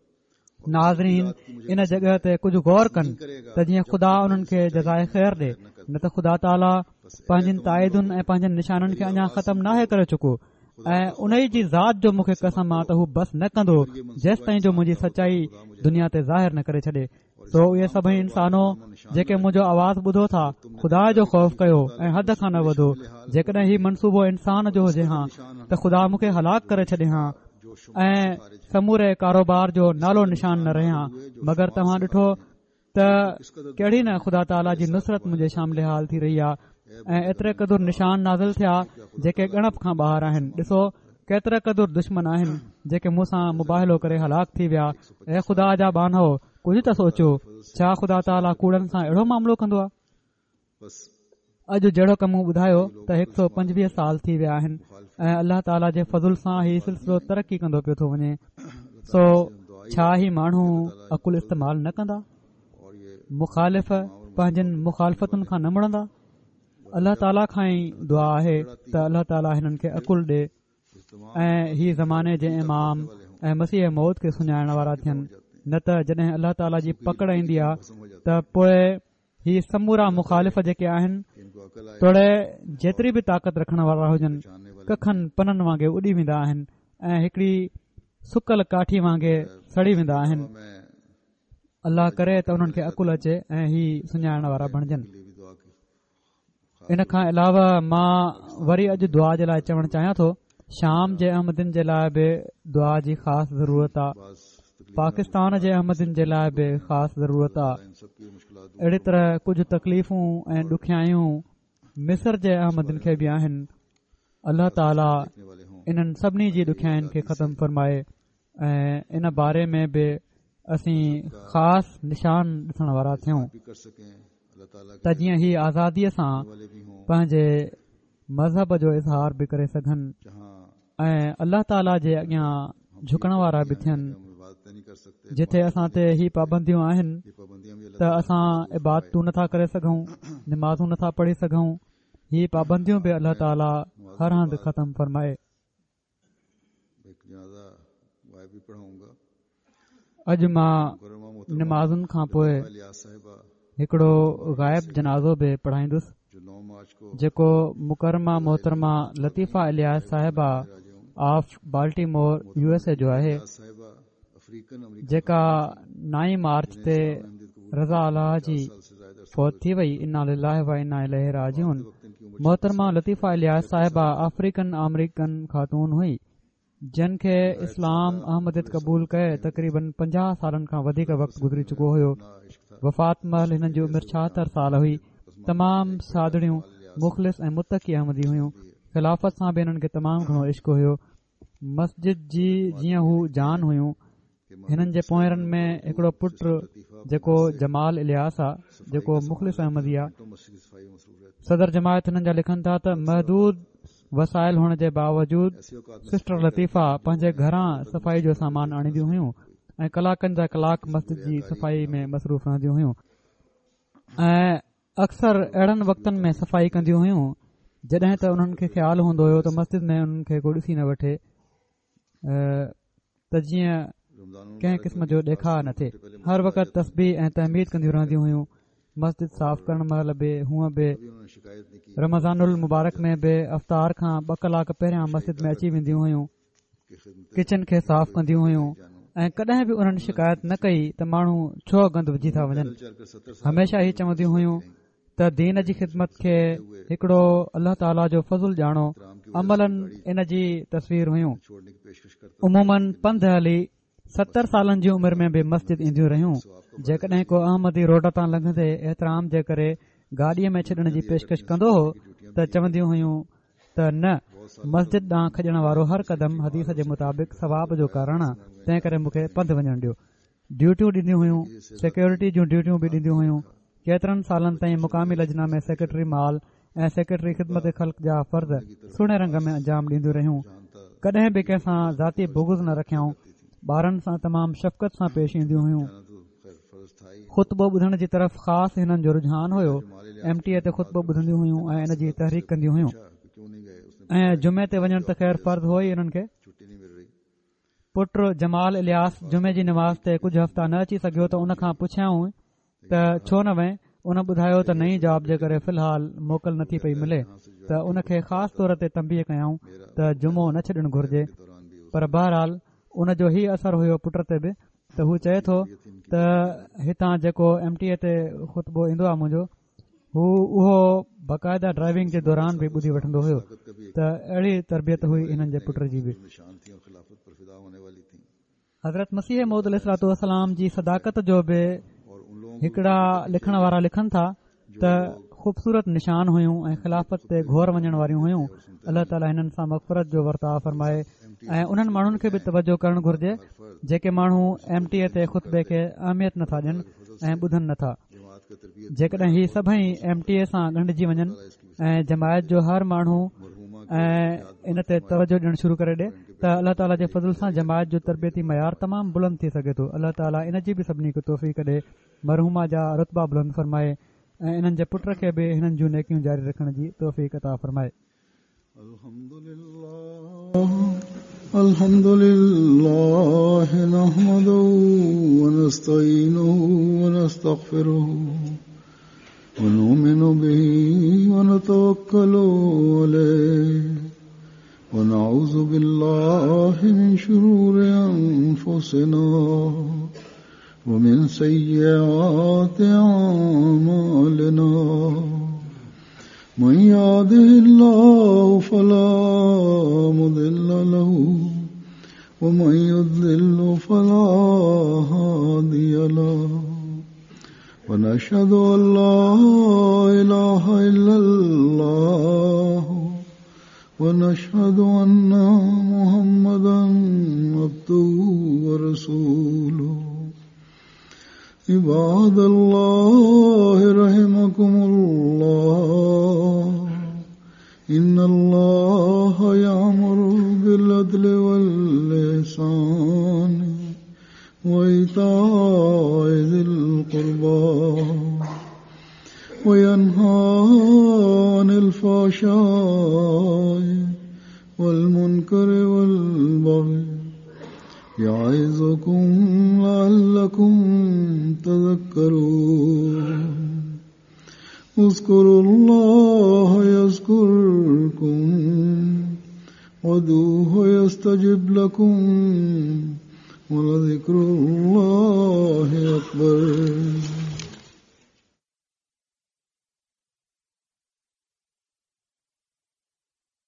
नाज़रीन इन जॻह ते कुझु गौर कनि त जीअं ख़ुदा उन्हनि खे जज़ाए ख़ैर ॾे न त ख़ुदा ताला पंहिंजनि ताइदुनि ऐं पंहिंजनि निशाननि खे अञा ख़तमु नाहे करे चुको ऐं उन ई जी ज़ात जो मूंखे कसम आहे त हू बसि न कंदो जेसि ताईं जो मुंहिंजी सचाई दुनिया ते ज़ाहिर न करे छॾे सो उहे सभई इंसानो जेके मुंहिंजो आवाज़ ॿुधो था ख़ुदा जो ख़ौफ़ कयो ऐं हद खां न वधो जेकॾहिं ही मनसूबो इंसान जो हुजे हा त ख़ुदा मूंखे हलाक करे छॾे हा ऐं समूरे कारोबार जो नालो निशान न रहे हा मगर तव्हां ॾिठो त कहिड़ी न ख़ुदा ताला जी नुसरत मुंहिंजे शामिल हाल थी रही आहे ऐं एतिरे क़दुरु निशान नाज़िल थिया जेके ॻणप खां ॿाहिरि आहिनि ॾिसो केतिरे क़दुरु दुश्मन आहिनि जेके मूंसां मुबाहिलो करे हलाक थी विया ऐं ख़ुदा जा बानो कुझु त सोचियो छा ख़ुदा ताला कूड़नि सां अहिड़ो मामिलो कंदो आहे अॼु जहिड़ो कमु ॿुधायो त 125 साल थी विया आहिनि ऐं अल्लाह ताला जे फज़ुल सां ही सिलसिलो तरक़ी कंदो पियो थो वञे सो छा ही माण्हू अकुल इस्तेमाल न कंदा मुखालिफ़ पंहिंजनि मुखालफ़तुनि खां न मुड़ंदा अल्लाह ताला खां ई दुआ आहे त अल्लाह ताला हिननि खे अकुल ॾे ऐं ही ज़माने जे इमाम ऐं मसीह मौत खे सुञाणण वारा थियनि न त जॾहिं अल्लाह ताला जी पकड़ ईंदी आहे त पोइ ही समूरा मुखालिफ़ जेके आहिनि तोड़े जेतिरी बि ताक़त रखण वारा हुजनि कखनि पननि वांगुरु उॾी वेंदा आहिनि ऐं हिकड़ी सुकल काठी वांगुरु सड़ी वेंदा आहिनि अल्लाह करे त उन्हनि खे अकुल अचे ऐं ही सुञाणण वारा बणजनि इन खां अलावा मां वरी अॼु दुआ जे लाइ चवणु चाहियां थो शाम जे अहमदिन जे लाइ बि दुआ जी ख़ासि ज़रूरत आहे पाकिस्तान जे अहमदिन जे लाइ बि ख़ासि ज़रूरत आहे अहिड़ी तरह कुझु तकलीफ़ूं ऐं ॾुखियायूं मिस्र जे अहमदिन खे बि आहिनि अल्लाह ताला इन्हनि सभिनी जी ॾुखियाईनि खे ख़तमु फ़रमाए ऐं इन बारे में बि असीं ख़ासि निशान ॾिसण वारा थियूं त जीअं ही आज़ादीअ सां पंहिंजे मज़हब जो इज़हार बि करे सघनि ऐं अल्लाह ताला जे अॻियां झुकण वारा बि थियनि जिथे असां ते ही पाबंदियूं आहिनि त असां इबादतूं नथा करे सघूं निमाज़ूं नथा पढ़ी सघूं ही पाबंदियूं बि अल्लाह ताला हर हंधि ख़तमु फ़रमाए अॼु मां निमाज़ुनि खां पोइ हिकिड़ो ग़ाइब जनाज़ो बि पढ़ाईंदुसि जेको मुकरमा मोहतरमा लतीफ़ा इलियास साहिबा ऑफ बाल्टीमोर USA जो आहे जेका 9 मार्च ते रज़ा अल्लाह जी फौत थी वई इन्ना लिल्लाहि व इन्ना इलैहि राजिऊन मोहतरमा लतीफ़ा इलियास साहिबा अफ्रीकन अमरीकन ख़ातून हुई जिन खे इस्लाम अहमदियत क़बूल कए तक़रीबन 50 सालनि खां वधीक वक़्तु गुज़री चुको हुयो। वफ़ात महल हिननि जी उमिरि 76 साल हुई। तमामु सादड़ियूं मुख़लिस ऐं मुतक़ी अहमदी हुयूं। ख़िलाफ़त सां बि हिननि खे तमामु घणो इश्क हुयो। मस्जिद जी जीअं हू जान हुयूं। हिननि जे पोयरनि में हिकिड़ो पुटु जेको जमाल इलियास आहे, जेको मुख़लिस अहमदी आहे। सदर जमायत हिननि जा लिखनि था त महदूद वसाइल हुअण जे बावजूद सिस्टर लतीफ़ा पंहिंजे घरां सफ़ाई जो सामान आणींदियूं हुयूं ऐं कलाकनि जा कलाक मस्जिद जी सफ़ाई में मसरूफ़ रहंदियूं हुयूं ऐं अक्सर अहिड़नि वक़्तनि में सफ़ाई कंदियूं हुयूं जॾहिं त उन्हनि खे ख़्यालु हूंदो हुयो त मस्जिद में उन्हनि खे को ॾिसी न वठे, त जीअं कंहिं क़िस्म जो ॾेखार न थिए। हर वक़्तु तस्बीह ऐं तहमीद कंदियूं रहंदियूं हुयूं। मस्जिद साफ़ करण महिल बि हूअं बि रमज़ानुल मुबारक में बि अफ़्तार खां 2 कलाक पहिरियां मस्जिद में अची वेंदियूं हुयूं, किचन खे साफ़ कंदियूं हुयूं ऐं कॾहिं बि उन्हनि शिकायत न कई त माण्हू छो गंद विझी था वञनि। हमेशा ई चवंदियूं हुयूं त दीन जी ख़िदमत खे हिकिड़ो अल्लाह ताला जो फज़ुल ॼाणो। अमलन इन जी तस्वीर हुयूं। उमूमन पंध हली 70 सालनि जी उमिरि में बि मस्जिद ईंदियूं रहियूं। जेकॾहिं को अहमदी रोड तां लंघंदे एतिराम जे करे गाॾीअ में छॾण जी पेशकश कंदो हो त चवंदियूं हुयूं त न, मस्जिद ॾांहुं खॼण वारो हर क़दम हदीस जे मुताबिक़ सवाब जो कारण आहे, तंहिं करे मूंखे पंधु वञणु ॾियो। ड्यूटियूं ॾींदियूं हुयूं, सिक्योरिटी जूं ड्यूटियूं बि ॾींदियूं हुयूं। केतिरनि सालनि ताईं मुक़ामी लजना में सेक्रेटरी माल ऐं सेक्रेटरी ख़िदमत ख़ल्क़ जा फ़र्ज़ सुहिणे रंग में अंजाम ॾींदियूं रहियूं। कॾहिं बि कंहिंसां ज़ाती बुग़्ज़ न रखियाऊं। ॿारनि सां तमामु शफ़क़त सां पेश ईंदियूं हुयूं। ख़ुतबो ॿुधण जी तरफ़ ख़ासि हिननि जो रुझान हुयो। MTA ते ख़ुतबो ॿुधंदियूं हुयूं ऐं इन जी तहरीक कंदियूं हुयूं ऐं जुमे ते वञण त ख़ैर फ़र्ज़ हो ई हिननि खे। पुट जमाल इलियास जुमे जी नमाज़ ते कुझु हफ़्ता न अची सघियो त उन खां पुछियाऊं त छो न वएं। उन ॿुधायो त नई जॉब जे करे फ़िलहाल मोकल नथी पई मिले, त उन खे ख़ासि तौर ते तंबीह कयाऊं त जुमो न छॾणु घुर्जे। पर बहरहाल उन जो ई असरु हुयो पुट ते बि, त हू चए थो त हितां जेको MTA ते ख़ुतबो ईंदो आहे मुंहिंजो, हू उहो बाक़ाइदा ड्राइविंग जे दौरान बि ॿुधी वठंदो हुयो। त अहिड़ी तरबियत हुई हिननि जे पुट जी बि। हज़रत मसीह मौद अलैहिस्सलाम जी सदाकत जो बि हिकिड़ा लिखण वारा लिखनि था त ख़ूबसूरत निशान हुयूं ऐं ख़िलाफ़त ते घोर वञण वारियूं हुयूं। अल्लाह ताला हिननि सां मग़फ़िरत जो वर्ताव फरमाए ऐं उन्हनि माण्हुनि खे बि तवजो करणु घुर्जे जेके माण्हू MTA ते ख़ुतबे खे अहमियत नथा ॾियनि ऐं ॿुधनि नथा। जेकॾहिं ही सभई MTA सां ॻंढिजी वञनि ऐं जमायत जो हर माण्हू ऐं इन ते तवजो ॾियणु शुरू करे ॾे त अल्लाह ताला जे फज़ल सां जमायत जो तरबियती मयार तमामु बुलंद थी सघे थो। अल्लाह ताला इन जी बि सभिनी खे तौफ़ीक़ ॾे, मरहूमा जा रुतबा बुलंद फरमाए ऐं इन्हनि जे पुट खे बि हिननि जूं नेकियूं जारी रखण जी तौफ़ीक़ अता फरमाए। अल्हम्दुलिल्लाह नहमदुहु व नस्तईनुहु व नस्तगफिरुहु व नुमिनु बिही व नतवक्कलु अलैहि व नऊज़ु बिल्लाहि मिन शुरूरि अनफुसिना व मिन सय्यिआति अअमालिना। من يهده الله فلا مضل له ومن يضلل فلا هادي له ونشهد أن لا إله إلا الله ونشهد أن محمدا عبده ورسوله. عباد الله رحمكم الله إن الله يأمر بالعدل والإحسان وإيتاء ذي القربى وينهى عن الفحشاء والمنكر والبغي يعظكم لعلكم تذكرون. اذكروا الله يذكركم وادعوه يستجب لكم ولذكر الله أكبر.